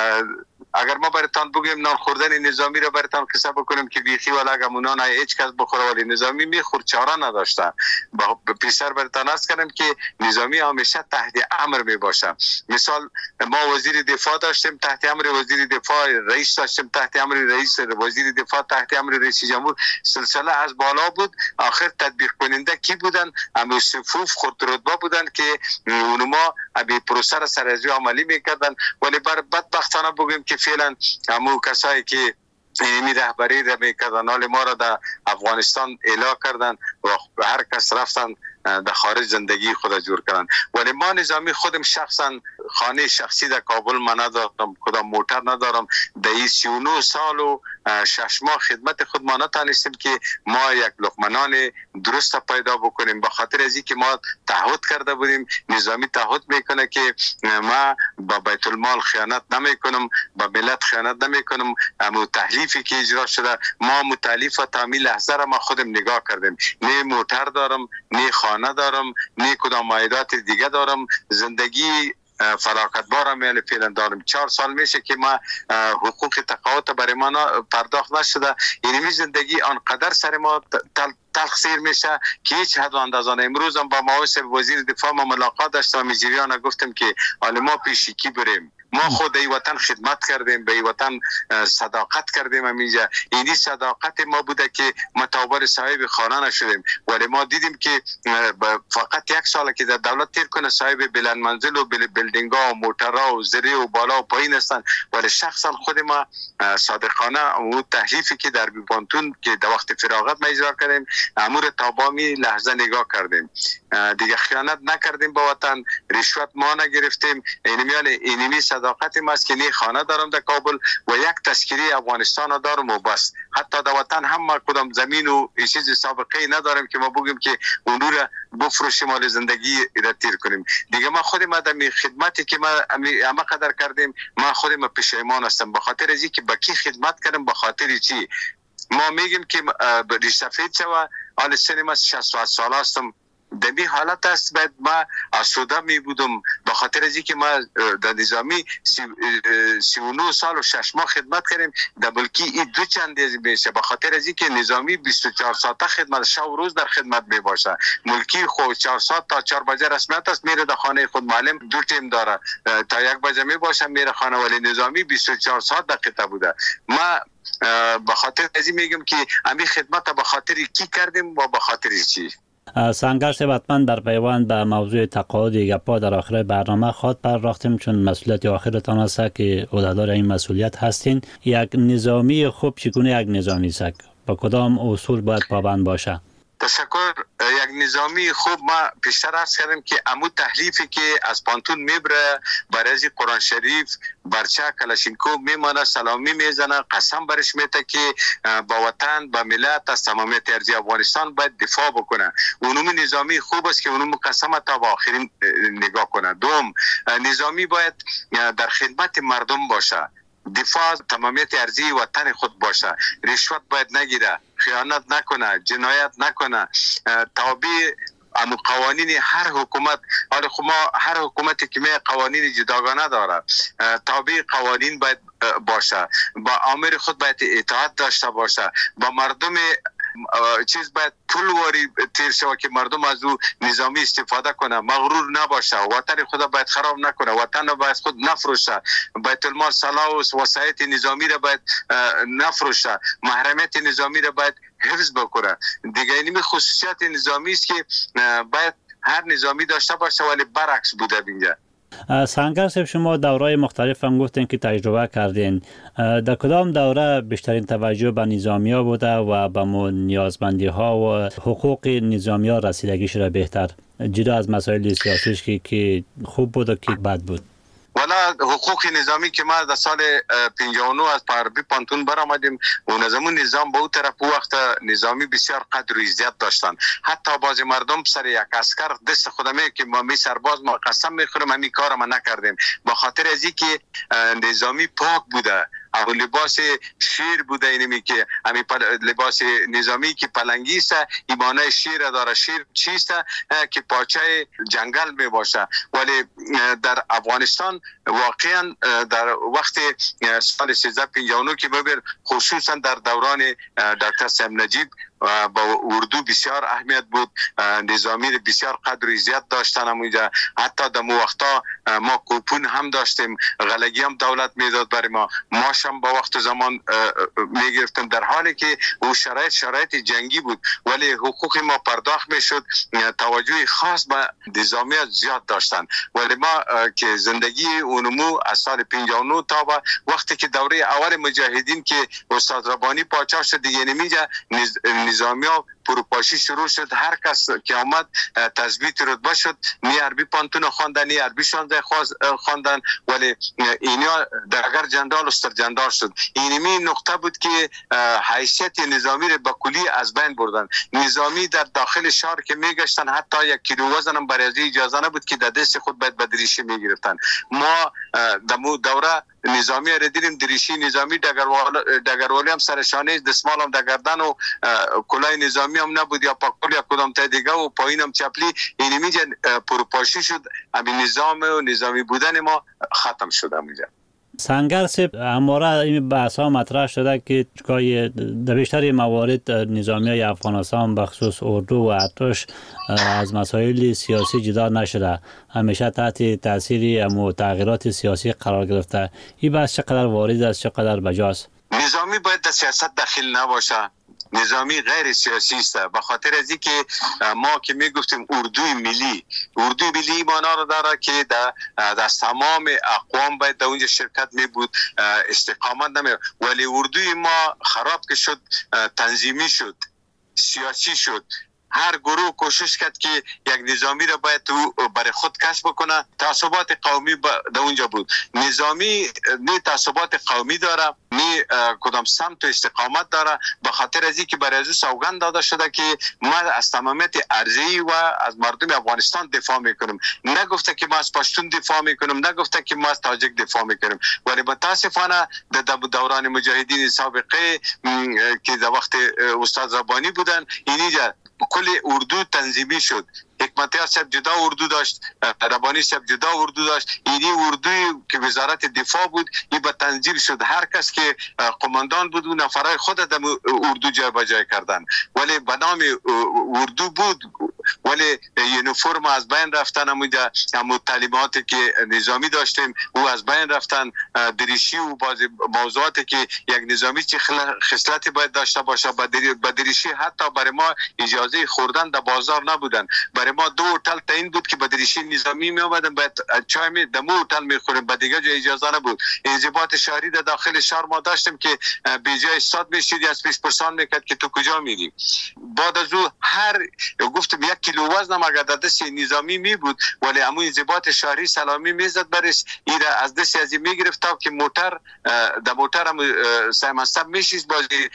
اگر ما براتان بگیم نان خوردن نظامی را براتان قصه بکنیم که بیخی ولا گمونان هیچ کس بخوره ولی نظامی میخورد چاره نداشته. پیشتر براتان عرض کردم که نظامی همیشه تحت امر می باشه. مثال ما وزیر دفاع داشتیم تحت امر وزیر دفاع، رئیس داشتیم تحت امر رئیس، وزیر دفاع تحت امر رئیس جمهور، سلسله از بالا بود. آخر تطبیق کننده کی بودن؟ همه صفوف خود رتبه بودن که اونما ابی پروسه را سرازی عملی میکردن. ولی بر بدبختانه بگیم که فعلا همو کسایی که این رهبری را میکردن حال ما را در افغانستان اعلا کردن و هر کس رفتن در خارج زندگی خود جور کردن. ولی ما نظامی خودم شخصا خانه شخصی در کابل من ندارم، کدام موتر ندارم. در این 39 سال و 6 ماه خدمت خود ما نتانستیم که ما یک لقمنان درست پیدا بکنیم. به خاطر از اینکه ما تعهد کرده بودیم، نظامی تعهد میکنه که ما با بیت المال خیانت نمیکنم، با ملت خیانت نمیکنم. اما تحلیفی که اجرا شده ما متعلیف و تعمیل لحظه را ما خودم نگاه کردیم. نه موتر دارم، نه خانه دارم، نه کدام عایدات دیگه دارم. زندگی فلاکت بارم میل فعلا دارم. 4 سال میشه که ما حقوق تقاعد برای ما پرداخت نشده. یعنی زندگی آنقدر سر ما تلخیر میشه که هیچ حد و اندازه. امروز هم با معاون وزیر دفاع ما ملاقات داشتم، میجریان گفتم که حالا ما پیشکی بریم. ما خود ای وطن خدمت کردیم، به ای وطن صداقت کردیم. همینجا اینی صداقت ما بوده که متوابر صاحب خانه نشدیم. ولی ما دیدیم که فقط 1 سال که در دولت تیر کنه صاحب بلند منزل و بیلدینگ ها و موترها و زری و بالا و پایین هستن. ولی شخصا خود ما صادقانه و تحلیفی که در بیپانتون که در وقت فراغت ما اجرا کردیم امور تابامی لحظه نگاه کردیم. دیگه خیانت نکردیم با وطن، رشوت ما نگرفتیم. اینمی صداقت ما است که نه خانه دارم در کابل و یک تذکری افغانستان دارم و بس. حتی در وطن هم ما کدام زمین و چیز سابقه نداریم که ما بگیم که اون رو بفروشیم مال زندگی را تیر کنیم. دیگه ما خود ما در خدمتی که ما همه قدر کردیم ما خود ما پشیمان هستم. به خاطر از اینکه با کی خدمت کردم، به خاطر چی ما میگیم که ریش سفید شوه. حال سن ما 60 سال هستم. در این حالت است باید ما آسوده می بودم. به خاطر از اینکه ما در نظامی 39 سال و 6 ماه خدمت کردیم. در بلکی این 2 چند میشه. به خاطر از اینکه نظامی 24 ساعته خدمت، شب و روز در خدمت می باشه. ملکی خود 4 ساعت تا 4 بجه رسمیت است، میره در خانه خود. معلم 2 تیم داره تا 1 بجه می باشه میره خانه. ولی نظامی 24 ساعت دقیقه بوده. ما به خاطر از این میگم که همین خدمت به خاطر کی کردیم و به خاطر چی. سنگر صاحب، حتما در پیوند به موضوع تقاعد گپا در آخر برنامه خود پرداختیم، چون مسئولیت آخرتان است که عهدهدار این مسئولیت هستین. یک نظامی خوب چگونه یک نظامی است؟ با کدام اصول باید پابند باشه؟ تشکر. یک نظامی خوب ما پیشتر عرض کردیم که عمو تحلیفی که از پانتون میبره برای قرآن شریف برچه کلاشینکوف میمانه، سلامی میزنه، قسم برش میته که با وطن با ملت از تمامیت ارضی افغانستان باید دفاع بکنه. اونم نظامی خوب است که اونم قسم تا با آخرین نگاه کنه. دوم، نظامی باید در خدمت مردم باشه، دفاع تمامیت ارضی وطن خود باشه، رشوت باید نگیره، خیانت نکنه، جنایت نکنه، تابع اما قوانین هر حکومت. حالا خب ما هر حکومتی که قوانین جداگانه داره، تابع قوانین باید باشه، با آمر خود باید اطاعت داشته باشه، با مردم چیز باید پول واری تیر شود که مردم از او نظامی استفاده کنه، مغرور نباشه، وطن خدا باید خراب نکنه، وطن باید خود نفروشه، بیت المال صلاح و وسایت نظامی را باید نفروشه، محرمیت نظامی را باید حفظ بکنه. دیگه اینمی خصوصیت نظامی است که باید هر نظامی داشته باشه، ولی برعکس بوده بینجا. سنگر صاحب، شما دورهای مختلف هم گفتین که تجربه کردین. در کدام دوره بیشترین توجه به نظامی ها بوده و به نیازمندی ها و حقوق نظامی ها رسیدگیش را بهتر، جدا از مسائل سیاسیش که خوب بود و که بد بود؟ والا حقوق نظامی که ما در سال 59 از پاربی پانتون برآمدیم، اون زمان نظام به اون طرف وقت نظامی بسیار قدر و عزت داشتن. حتی بعضی مردم سر یک اسکر دست خودمه که ما می سرباز ما قسم میخوریم همین کار ما نکردیم، با خاطر از اینکه نظامی پاک بوده. او لباس شیر بوده، اینمی که همین لباس نظامی که پلنگی است، ایمانه شیر داره. شیر چیست؟ که پاچه جنگل می باشه. ولی در افغانستان واقعا در وقت سال 1359 که ببین، خصوصا در دوران دکتر صاحب نجیب با اردو بسیار اهمیت بود. نظامی بسیار قدر و عزت داشتن اونجا. حتی در مو وقتا ما کوپون هم داشتیم، غلگی هم دولت میداد برای ما، ماش هم با وقت و زمان میگرفتیم، در حالی که او شرایط جنگی بود ولی حقوق ما پرداخت میشد. توجه خاص به نظامیات زیاد داشتن. ولی ما که زندگی اونمو از سال 59 تا به وقتی که دوره اول مجاهدین که استاد ربانی پاچا شد دیگه، نمیجا نظامی ها پروپاشی شروع شد. هر کس که آمد تثبیت رتبه شد. نی عربی پانتون خواندن، نی عربی 16 خواندن، ولی اینا درگر جندال و سرجندال شد. اینمی نقطه بود که حیثیت نظامی رو به کلی از بین بردن. نظامی در داخل شهر که میگشتن حتی 1 کیلو وزن هم برای اجازه نبود که در دست خود باید به دریشی میگرفتن. ما دمو دوره نظامی را دیدیم، دریشی نظامی، دگروالی هم سرشانه، دستمال هم دگردن و کلاه نظامی هم نبود یا پاکول یا کدام تا دیگه و پایین هم چپلی. این میجا پروپاشی شد. همین نظام و نظامی بودن ما ختم شد. همینجا سنگر سب همواره این بحث ها مطرح شده که در بیشتر موارد نظامی های افغانستان بخصوص اردو و ارتش از مسائل سیاسی جدا نشده، همیشه تحت تاثیر تغییرات سیاسی قرار گرفته. این بحث چقدر وارد است، چقدر بجاست؟ نظامی باید در سیاست داخل نباشه. نظامی غیر سیاسی است. به خاطر از اینکه ما که میگفتیم اردوی ملی معنا را داره که در تمام اقوام باید در اونجا شرکت می بود، استقامت نمی. ولی اردوی ما خراب که شد، تنظیمی شد، سیاسی شد. هر گروه کوشش کرد که یک نظامی را باید برای خود کسب بکنه. تعصبات قومی در اونجا بود. نظامی نه تعصبات قومی داره، نه کدام سمت و استقامت داره. به خاطر از اینکه برای از سوگند داده شده که ما از تمامیت ارضی و از مردم افغانستان دفاع میکنیم. نگفته که ما از پشتون دفاع میکنیم، نگفته که ما از تاجک دفاع میکنیم. ولی متاسفانه در دوران مجاهدین سابقه که در وقت استاد ربانی بودن، اینجا کل اردو تنظیمی شد. حکمتیار صاحب جدا اردو داشت، ربانی صاحب جدا اردو داشت. اینی اردوی که وزارت دفاع بود، این به تنظیم شد. هر کس که قماندان بود و نفرای خود در اردو جای بجای کردن. ولی به نام اردو بود، ولی یونیفرم از بین رفتن. همون تعلیماتی که نظامی داشتیم او از بین رفتن. دریشی و بعضی موضوعاتی که یک نظامی چه خصلتی باید داشته باشه، به دریشی حتی برای ما اجازه خوردن در بازار نبودن. برای ما 2 هتل تعیین بود که به دریشی نظامی می اومدن، باید چای می دمو هتل میخوریم، به دیگه جای اجازه نبود. انضباط شهری در داخل شهر ما داشتیم که به جای استاد میشید از پیش پرسان میکرد که تو کجا میری. بعد از او هر گفتم 1 کیلو وزن مگر در دست نظامی می بود، ولی امو انضباط شهری سلامی میزد برش، ایره از دست ازی میگرفت تا که موتر در موتر هم سیمنسب میشید، بازی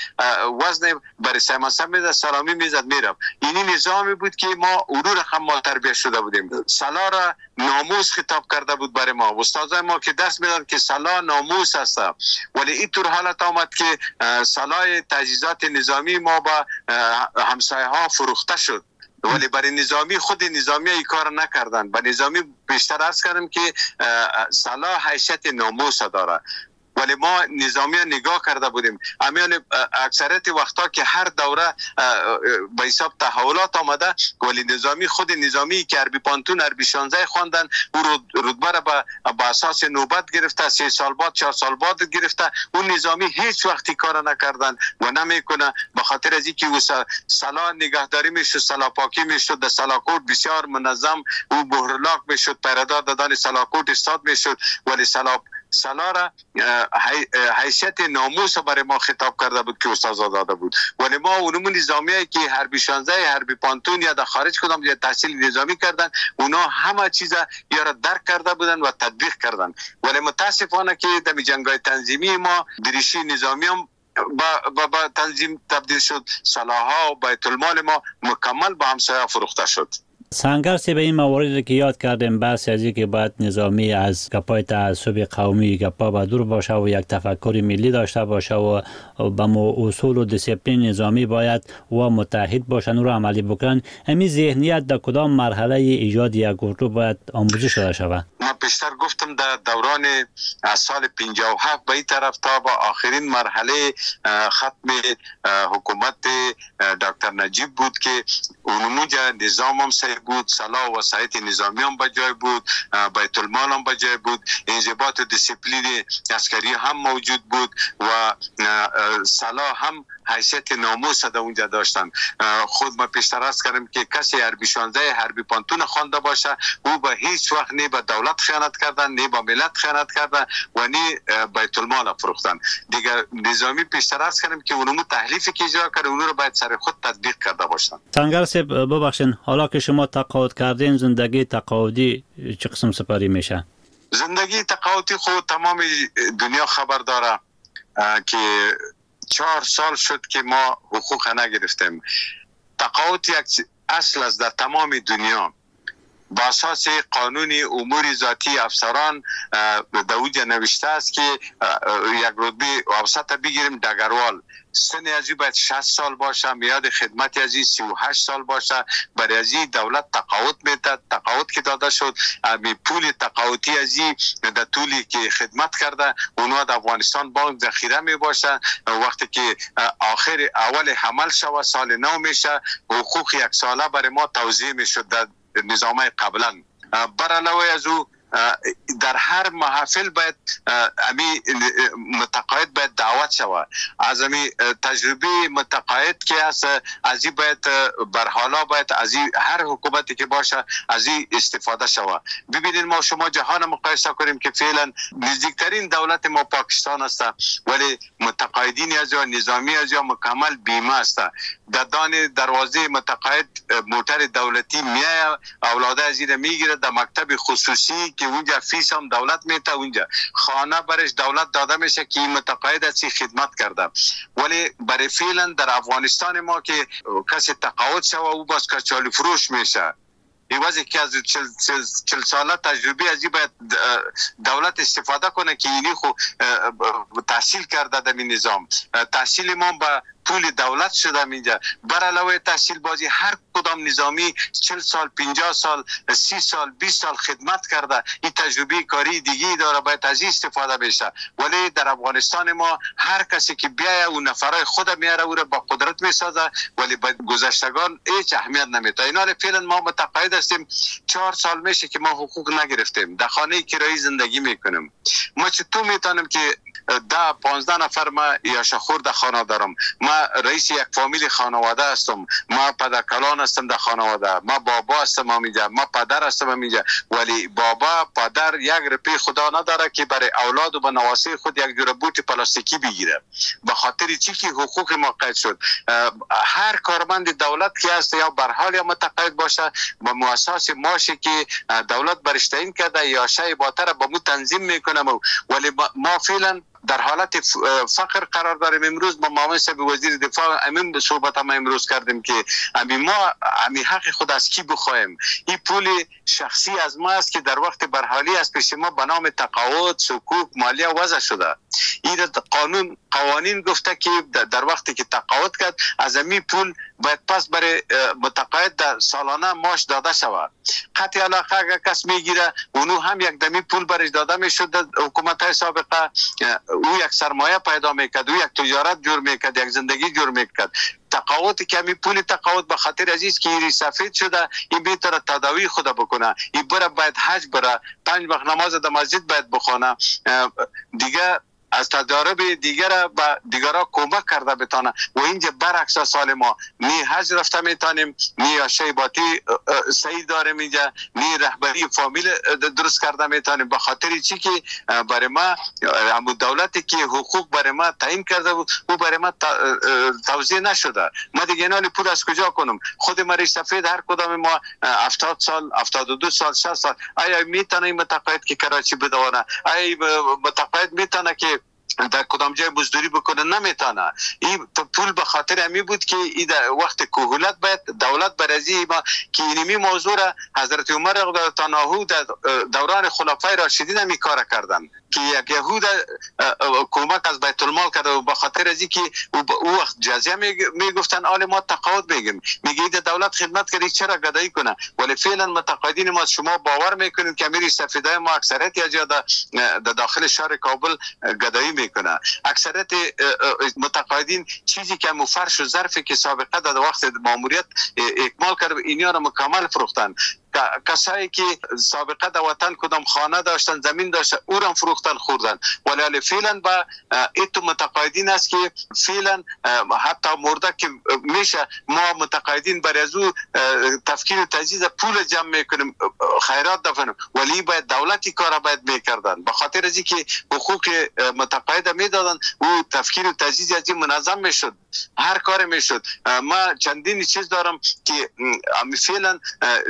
وزن برای سیمنسب میزد، سلامی میزد میرم. اینی نظامی بود که ما رقم ما تربیت شده بودیم. سلا را ناموس خطاب کرده بود برای ما. استادای ما که دست میدن که سلا ناموس است. ولی اینطور حالت آمد که سلای تجهیزات نظامی ما با همسایه ها فروخته شد. ولی برای نظامی خود نظامی ای کار نکردن. برای نظامی بیشتر عرض کردم که سلا حیثیت ناموس داره. ولی ما نظامی ها نگاه کرده بودیم. امیان اکثریت وقتا که هر دوره به حساب تحولات آمده، ولی نظامی خود نظامی که عربی پانتون عربی 16 خواندن، او رتبه را به اساس نوبت گرفته، 3 سال بعد 4 سال بعد گرفته. اون نظامی هیچ وقتی کار نکردن و نمیکنه. به خاطر از اینکه او سلا نگهداری میشد، سلا پاکی میشد، در سلاکوت بسیار منظم او بهرلاک میشد، پیرادار دادن سلاکوت استاد میشد. ولی سلا را حیثیت ناموس برای ما خطاب کرده بود که استاد داده بود. ولی ما اونمون نظامیایی که حربی 16 حربی پانتون یا در خارج کدام یا تحصیل نظامی کردن، اونا همه چیز یا را درک کرده بودن و تطبیق کردن. ولی متاسفانه که در جنگای تنظیمی ما دریشی نظامی هم با تنظیم تبدیل شد. سلاح‌ها و بیت المال ما مکمل با همسایه فروخته شد. سنگر سی به این مواردی که یاد کردیم، بحث از که باید نظامی از گپای تعصب قومی گپا به دور باشه و یک تفکر ملی داشته باشه و به اصول و دیسیپلین نظامی باید و متحد باشن و رو عملی بکنن. همین ذهنیت در کدام مرحله ایجاد یک گروه باید آموزش داده شود؟ من پیشتر گفتم در دوران از سال 57 به این طرف تا با آخرین مرحله ختم حکومت دکتر نجیب بود که اونموجه نظام هم صحیح بود، سلاح و وسایط نظامی هم بجای بود، بیت المال هم بجای بود، انضباط و دیسیپلین عسکری هم موجود بود و سلاح هم حیثیت ناموس در اونجا داشتن. خود ما پیشتر عرض کردم که کسی حربی 16 حربی پانتون خوانده باشه او به هیچ وقت نه به دولت خیانت کردن، نه به ملت خیانت کردن و نه بیت المال فروختن. دیگه نظامی پیشتر عرض کردم که اونمو تحلیفی که اجرا کرده اونو رو باید سر خود تطبیق کرده باشن. سنگر صاحب ببخشین، حالا که شما تقاعد کردین، زندگی تقاعدی چه قسم سپری میشه؟ زندگی تقاعدی خود تمام دنیا خبر داره که 4 سال شد که ما حقوق نگرفتیم. تقاعد یک اصل است در تمام دنیا. با اساس قانون امور ذاتی افسران در اوجه نوشته است که یک رتبه اوسط بگیریم دگروال، سن ازی باید 60 سال باشه، میاد خدمت ازی 38 سال باشه. برای ازی دولت تقاعد میده. تقاعد که داده شد، پول تقاعدی ازی در طولی که خدمت کرده اونها در افغانستان بانک ذخیره می باشه. وقتی که آخر اول حمل شود سال نو میشه، حقوق یک ساله برای ما توزیع میشد در نظامه قبلا. بر علاوه از او در هر محفل باید امی متقاعد باید دعوت شود. از امی تجربه متقاعد که است از این باید بر حالا باید از هر حکومتی که باشه از این استفاده شود. ببینید ما شما جهان مقایسه کنیم که فعلا نزدیکترین دولت ما پاکستان است ولی متقاعدین از یا نظامی از یا مکمل بیمه است. در دان دروازه متقاعد موتر دولتی میاد، اولاد از این میگیره در مکتب خصوصی که اونجا فیس هم دولت میته، اونجا خانه برش دولت داده میشه که متقاعد از خدمت کرده. ولی برای فعلا در افغانستان ما که کسی تقاعد شوه او باز کچالی فروش میشه. ایوازی که از 40 ساله تجربه ازی باید دولت استفاده کنه که اینی خو تحصیل کرده در این نظام. تحصیل ما با پول دولت شده اینجا. بر علاوه تحصیل بازی هر کدام نظامی 40 سال 50 سال 30 سال 20 سال خدمت کرده، این تجربه کاری دیگه داره، باید از این استفاده بشه. ولی در افغانستان ما هر کسی که بیایه اون نفرای خود میاره او را با قدرت میسازه ولی با گذشتگان هیچ اهمیت نمیده. اینا فعلا ما متقاعد هستیم. 4 سال میشه که ما حقوق نگرفتیم، در خانه کرایی زندگی میکنیم. ما چطور میتونیم که 10-15 نفر ما یاشخور در خانه دارم، ما رئیس یک فامیل خانواده هستم، ما پدرکلان هستم در خانواده، ما بابا هستم اینجا، ما پدر هستم اینجا. ولی بابا پدر یک روپیه خدا نداره که برای اولاد و نواسه خود یک جور بوت پلاستیکی بگیره. به خاطر چی که حقوق ما قید شد. هر کارمند دولت که هست یا بر حال یا متقاعد باشه با مؤسسه ماشه که دولت برش تعیین کرده یا شای باتر با مو تنظیم میکنه. ولی ما فعلا در حالت فقر قرار داریم. امروز با معاون صاحب وزیر دفاع امین صحبت ما امروز کردیم که ما حق خود از کی بخوایم. این پول شخصی از ما است که در وقت برحالی از پیش ما به نام تقاعد، صکوک، مالیه وضع شده. این قوانین گفته که در وقتی که تقاعد کرد از این پول باید پس برای متقاعد در سالانه معاش داده شود. قطع علاقه اگر کس میگیره اونو هم یک دمی پول برش داده میشد. حکومت های سابقه او یک سرمایه پیدا میکرد، او یک تجارت جور میکرد، یک زندگی جور میکرد. تقاعد که می پول تقاعد به خاطر عزیز که این سفید شده، این بهتره تداوی خود بکنه، این بره باید حج بره، 5 وقت نماز در مسجد باید بخونه. دیگه از تجارب دیگر به دیگرها کمک کرده بتانه. و اینجا برعکس سال ما نی حج رفته میتونیم، نی شیباتی صحیح داریم اینجا، نی رهبری فامیل درست کرده میتونیم. به خاطر چی که برای ما همون دولتی که حقوق برای ما تعیین کرده بود او برای ما توزیع نشده. ما دیگه اینا پول از کجا کنم؟ خود ما ریش سفید هر کدام ما 70 سال 72 سال 60 سال آیا میتونه این متقاعد که کراچی بدونه؟ آیا متقاعد میتونه که در کدام جای مزدوری بکنه نمیتونه. این پول به خاطر امی بود که این در وقت کهولت باید دولت برازی ما که اینمی موضوع را حضرت عمر رضی الله عنه در دوران خلفای راشدین همی کار کردن که یک یهود کمک از بیت المال کرده و به خاطر از اینکه او وقت جزیه میگفتن آل ما تقاعد میگیم، میگه دولت خدمت کردی چرا گدایی کنه، ولی فعلا متقاعدین ما شما باور میکنیم که امیر سفیدای ما اکثریت یا در داخل شهر کابل گدایی میکنه. اکثریت متقاعدین چیزی که فرش و ظرفی که سابقه در وقت ماموریت اکمال کرده اینیا را مکمل فروختن. کسایی که سابقه در وطن کدام خانه داشتن زمین داشتن او را فروختن خوردن، ولی فعلا با ایتو متقاعدین است که فعلا حتی مرده که میشه ما متقاعدین برای از او تفکیر و تجهیز پول جمع میکنیم خیرات دفنیم، ولی باید دولتی کار باید میکردن به خاطر از اینکه حقوق متقاعد میدادن او تفکیر و تجهیز از این منظم میشد، هر کار میشد. ما چندین چیز دارم که فعلا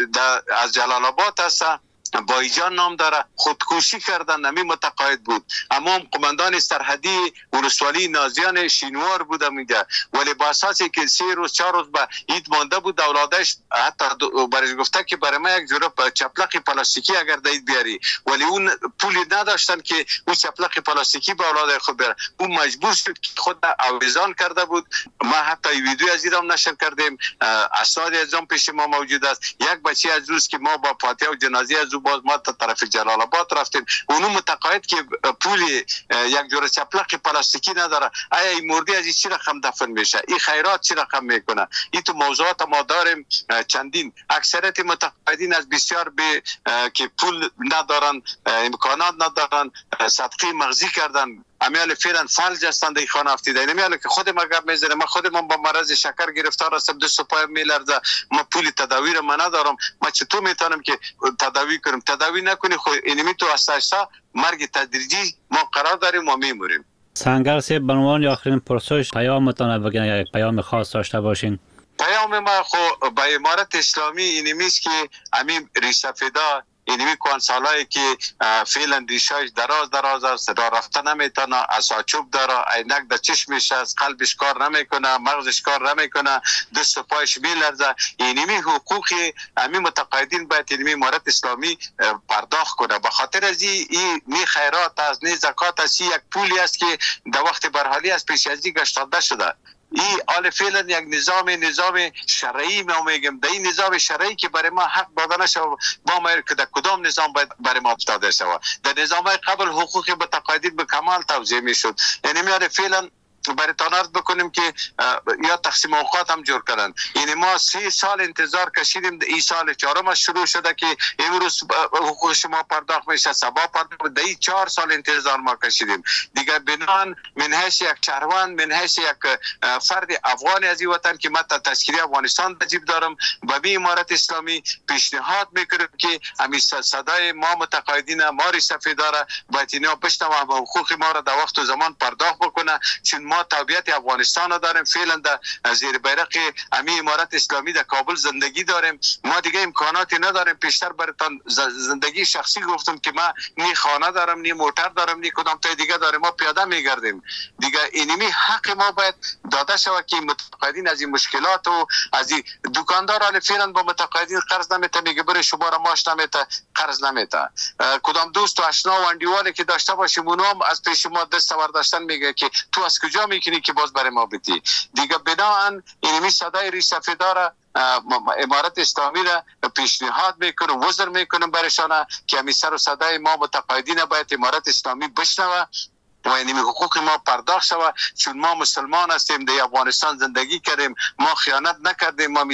از جلال آباد هست بایجان نام داره، خودکشی کردن نمی متقاعد بود، اما قماندان سرحدی ولسوالی نازیان شینوار بوده میده، ولی با اساسی که 3 روز 4 روز به عید مانده بود اولادش حتی برای گفته که برای ما یک جوره چپلق پلاستیکی اگر دید بیاری، ولی اون پولی نداشتن که اون چپلق پلاستیکی به اولاد خود بیاره، اون مجبور شد که خود آویزان کرده بود. ما حتی ویدیو از ایران نشر کردیم، اسناد از آن پیش ما موجود است. یک بچه از روز که ما با فاتحه و جنازه از باز ما تا طرف جلال آباد رفتیم، اونو متقاعد که پولی یک جور چپلق پلاستیکی نداره، آیا این مردی از این چی رقم دفن میشه، این خیرات چی رقم میکنه؟ این تو موضوعات ما داریم چندین. اکثریت متقاعدین از بسیار که پول ندارن، امکانات ندارن، صدقه مغزی کردن، امیال فعلا فلج هستند این خانه افتیده. نمیاله که خود ما گپ میزنه، ما خودم با مرض شکر گرفتار هستم، دست و پایم میلرزه، ما پول تداوی رو من ندارم، ما چطور میتونم که تداوی کنم؟ تداوی نکنی خو اینمی تو استاشتا مرگ تدریجی ما قرار داریم و میموریم. سنگر سه به عنوان آخرین پرسش پیامتان بگین، یک پیام خاص داشته باشین. پیام ما خو با امارت اسلامی اینمیست که امیم ریسفیدا اینمی کنسالایی که فعلا ریشاش دراز است، را رفته نمیتونه، اساچوب داره، عینک در چشمش است، قلبش کار نمیکنه، مغزش کار نمیکنه، دست و پایش میلرزه. اینمی حقوقی همین متقاعدین باید اینمی امارت اسلامی پرداخت کنه. به خاطر از این نی خیرات است نی زکات است، یک پولی است که در وقت برحالی از پیش از این گشتاده شده. این آل فعلا یک نظام شرعی ما میگم، در این نظام شرعی که برای ما حق داده نشه با ما که در کدام نظام باید برای ما داده شود. در نظام قبل حقوق متقاعدین به کمال توزیع میشد. یعنی میاد فعلا برای تانارد بکنیم که یا تقسیم اوقات هم جور کردن. یعنی ما 3 سال انتظار کشیدیم، این سال 4م شروع شده که امروز حقوق شما پرداخت میشه، سبا پرداخت، در 4 سال انتظار ما کشیدیم. دیگه بنان من حیث یک شهروند، من حیث یک فرد افغانی از این وطن که من تذکیره افغانستان وجیب دارم و به امارت اسلامی پیشنهاد میکنم که همین صدای ما متقاعدین ما ریسفیداره باید اینا بشنوه و حقوق ما را در وقت و زمان پرداخت بکنه، چون ما تابعیت افغانستان داریم، فعلا در زیر بیرق امی امارت اسلامی در کابل زندگی داریم. ما دیگه امکاناتی نداریم. پیشتر براتون زندگی شخصی گفتم که ما نی خانه دارم، نی موتر دارم، نی کدام تا دیگه داریم، ما پیاده میگردیم. دیگه اینمی حق ما باید داده شود که متقاعدین از این مشکلات و از این دکاندار حال فعلا با متقاعدین قرض نمیته، میگه برای شما را ماش نمیته، قرض نمیته. کدام دوست و آشنا و اندیوالی که داشته باشیم اونم از پیش ما دست برداشتن میگه که تو از کجا میکنی که باز برای ما بدی. دیگه بناهن اینمی صدای ریسفیدار امارت اسلامی را پیشنهاد میکنم، وزر میکنم برشانه که همی سر و صدای ما متقاعدین باید امارت اسلامی بشنوه و اینمی حقوق ما پرداخت شود، چون ما مسلمان هستیم، در افغانستان زندگی کردیم، ما خیانت نکردیم، ما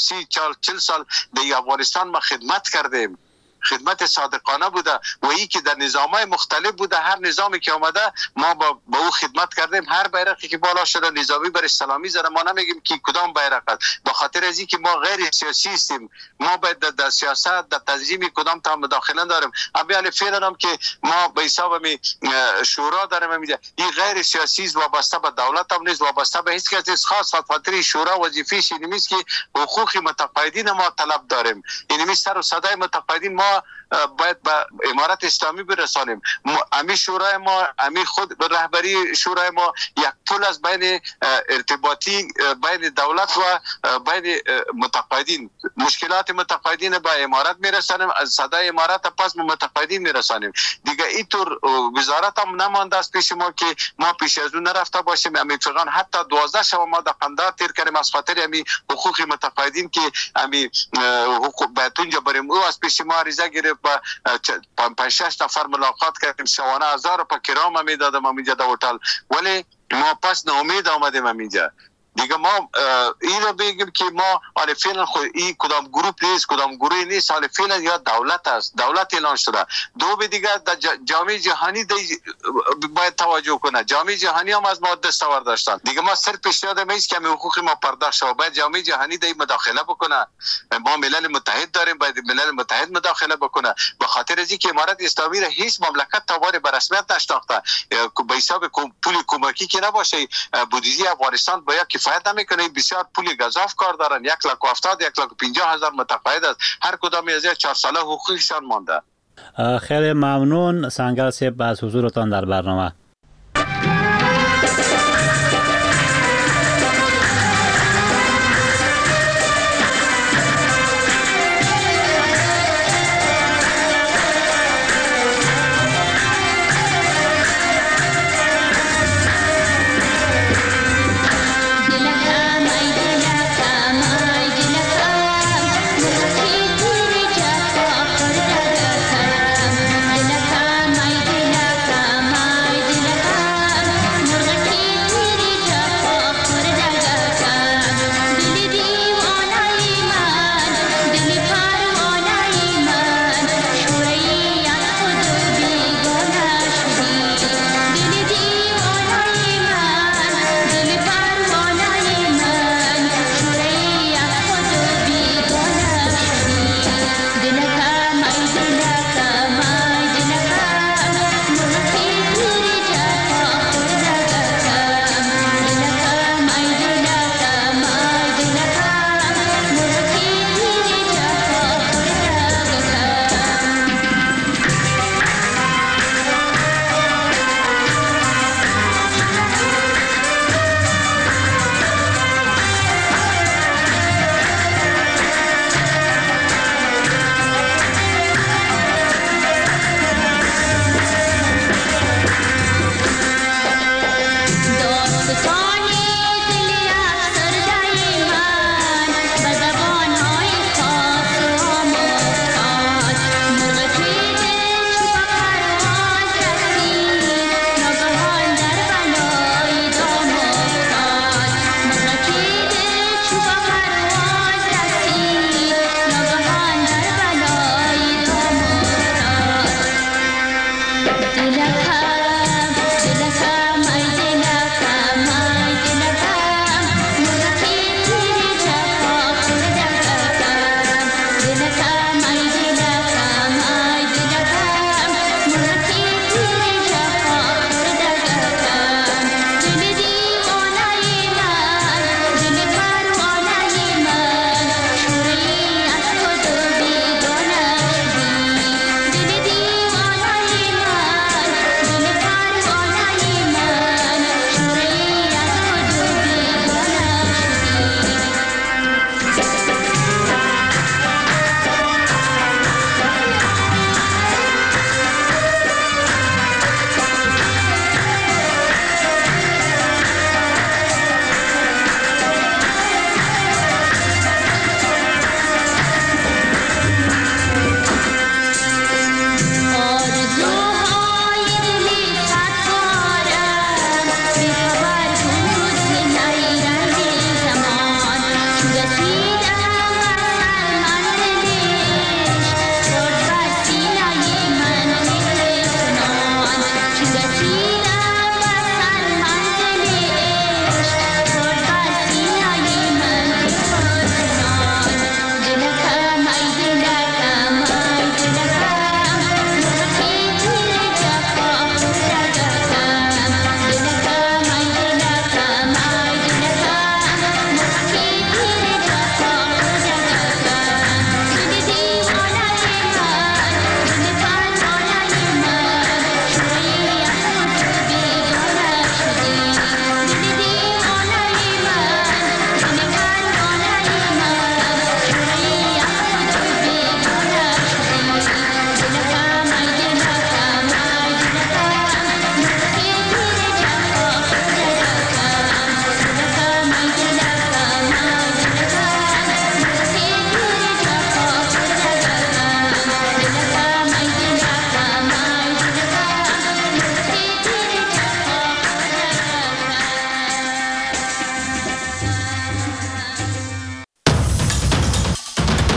40 سال در افغانستان ما خدمت کردیم، خدمت صادقانه بوده و ای که در نظامای مختلف بوده، هر نظامی که آمده ما با او خدمت کردیم. هر بیرقی که بالا شده نظامی بر سلامی زده، ما نمیگیم که کدام بیرق است، به خاطر از اینکه ما غیر سیاسی هستیم، ما باید در سیاست در تنظیم کدام تا مداخله داریم. اما فعلا هم که ما به حساب می شورا داریم، میگه این غیر سیاسی است، وابسته به دولت هم نیست، وابسته به هیچ کس نیست، خاص خاطر شورا وظیفه‌ش اینه که حقوق متقاعدین ما طلب داریم. اینمی سر و صدای متقاعدین ما ما باید به امارت اسلامی برسانیم. امی شورای ما، امی خود رهبری شورای ما یک پل از بین ارتباطی بین دولت و بین متقاعدین، مشکلات متقاعدین به امارت میرسانیم، از صدای امارت پس به متقاعدین میرسانیم. دیگه اینطور وزارت هم نمانده است پیش ما که ما پیش از اون نرفته باشیم. امی فقط حتی 12 شب ما در قندار تیر کردیم از خاطر امی حقوق متقاعدین که امی حقوق بهتونجا بریم. او از پیش ما عریضه گرفت با 5-6 نفر ملاقات کردیم، شوانه 1000 روپیه کرام میدادم اینجا در هتل، ولی ما پس ناامید آمدیم اینجا. دیگه ما این رو بگیم که ما حالا فعلا خود این کدام گروپ نیست، کدام گروهی نیست، حالا فعلا یا دولت است، دولت اعلان شده. دو به دیگه جامعه جهانی باید توجه کنه. جامعه جهانی هم از ما دستاورد داشتن. دیگه ما صرف پیشنهاد میست که حقوق ما پرداخت شود، باید جامعه جهانی دی مداخله بکنه. ما ملل متحد داریم، باید ملل متحد مداخله بکنه. به خاطر از اینکه امارت اسلامی را هیچ مملکت تاوار به رسمیت نشناخته، به حساب پول کمکی که نباشه، بودجه افغانستان باید کفایت نمیکنه. بسیار پول گزاف کار دارن، 1,70,000 1,50,000 متقاعد است، هر کدام از 4 ساله حقوقشان مانده. خیلی ممنون سنگر صاحب از حضورتان در برنامه.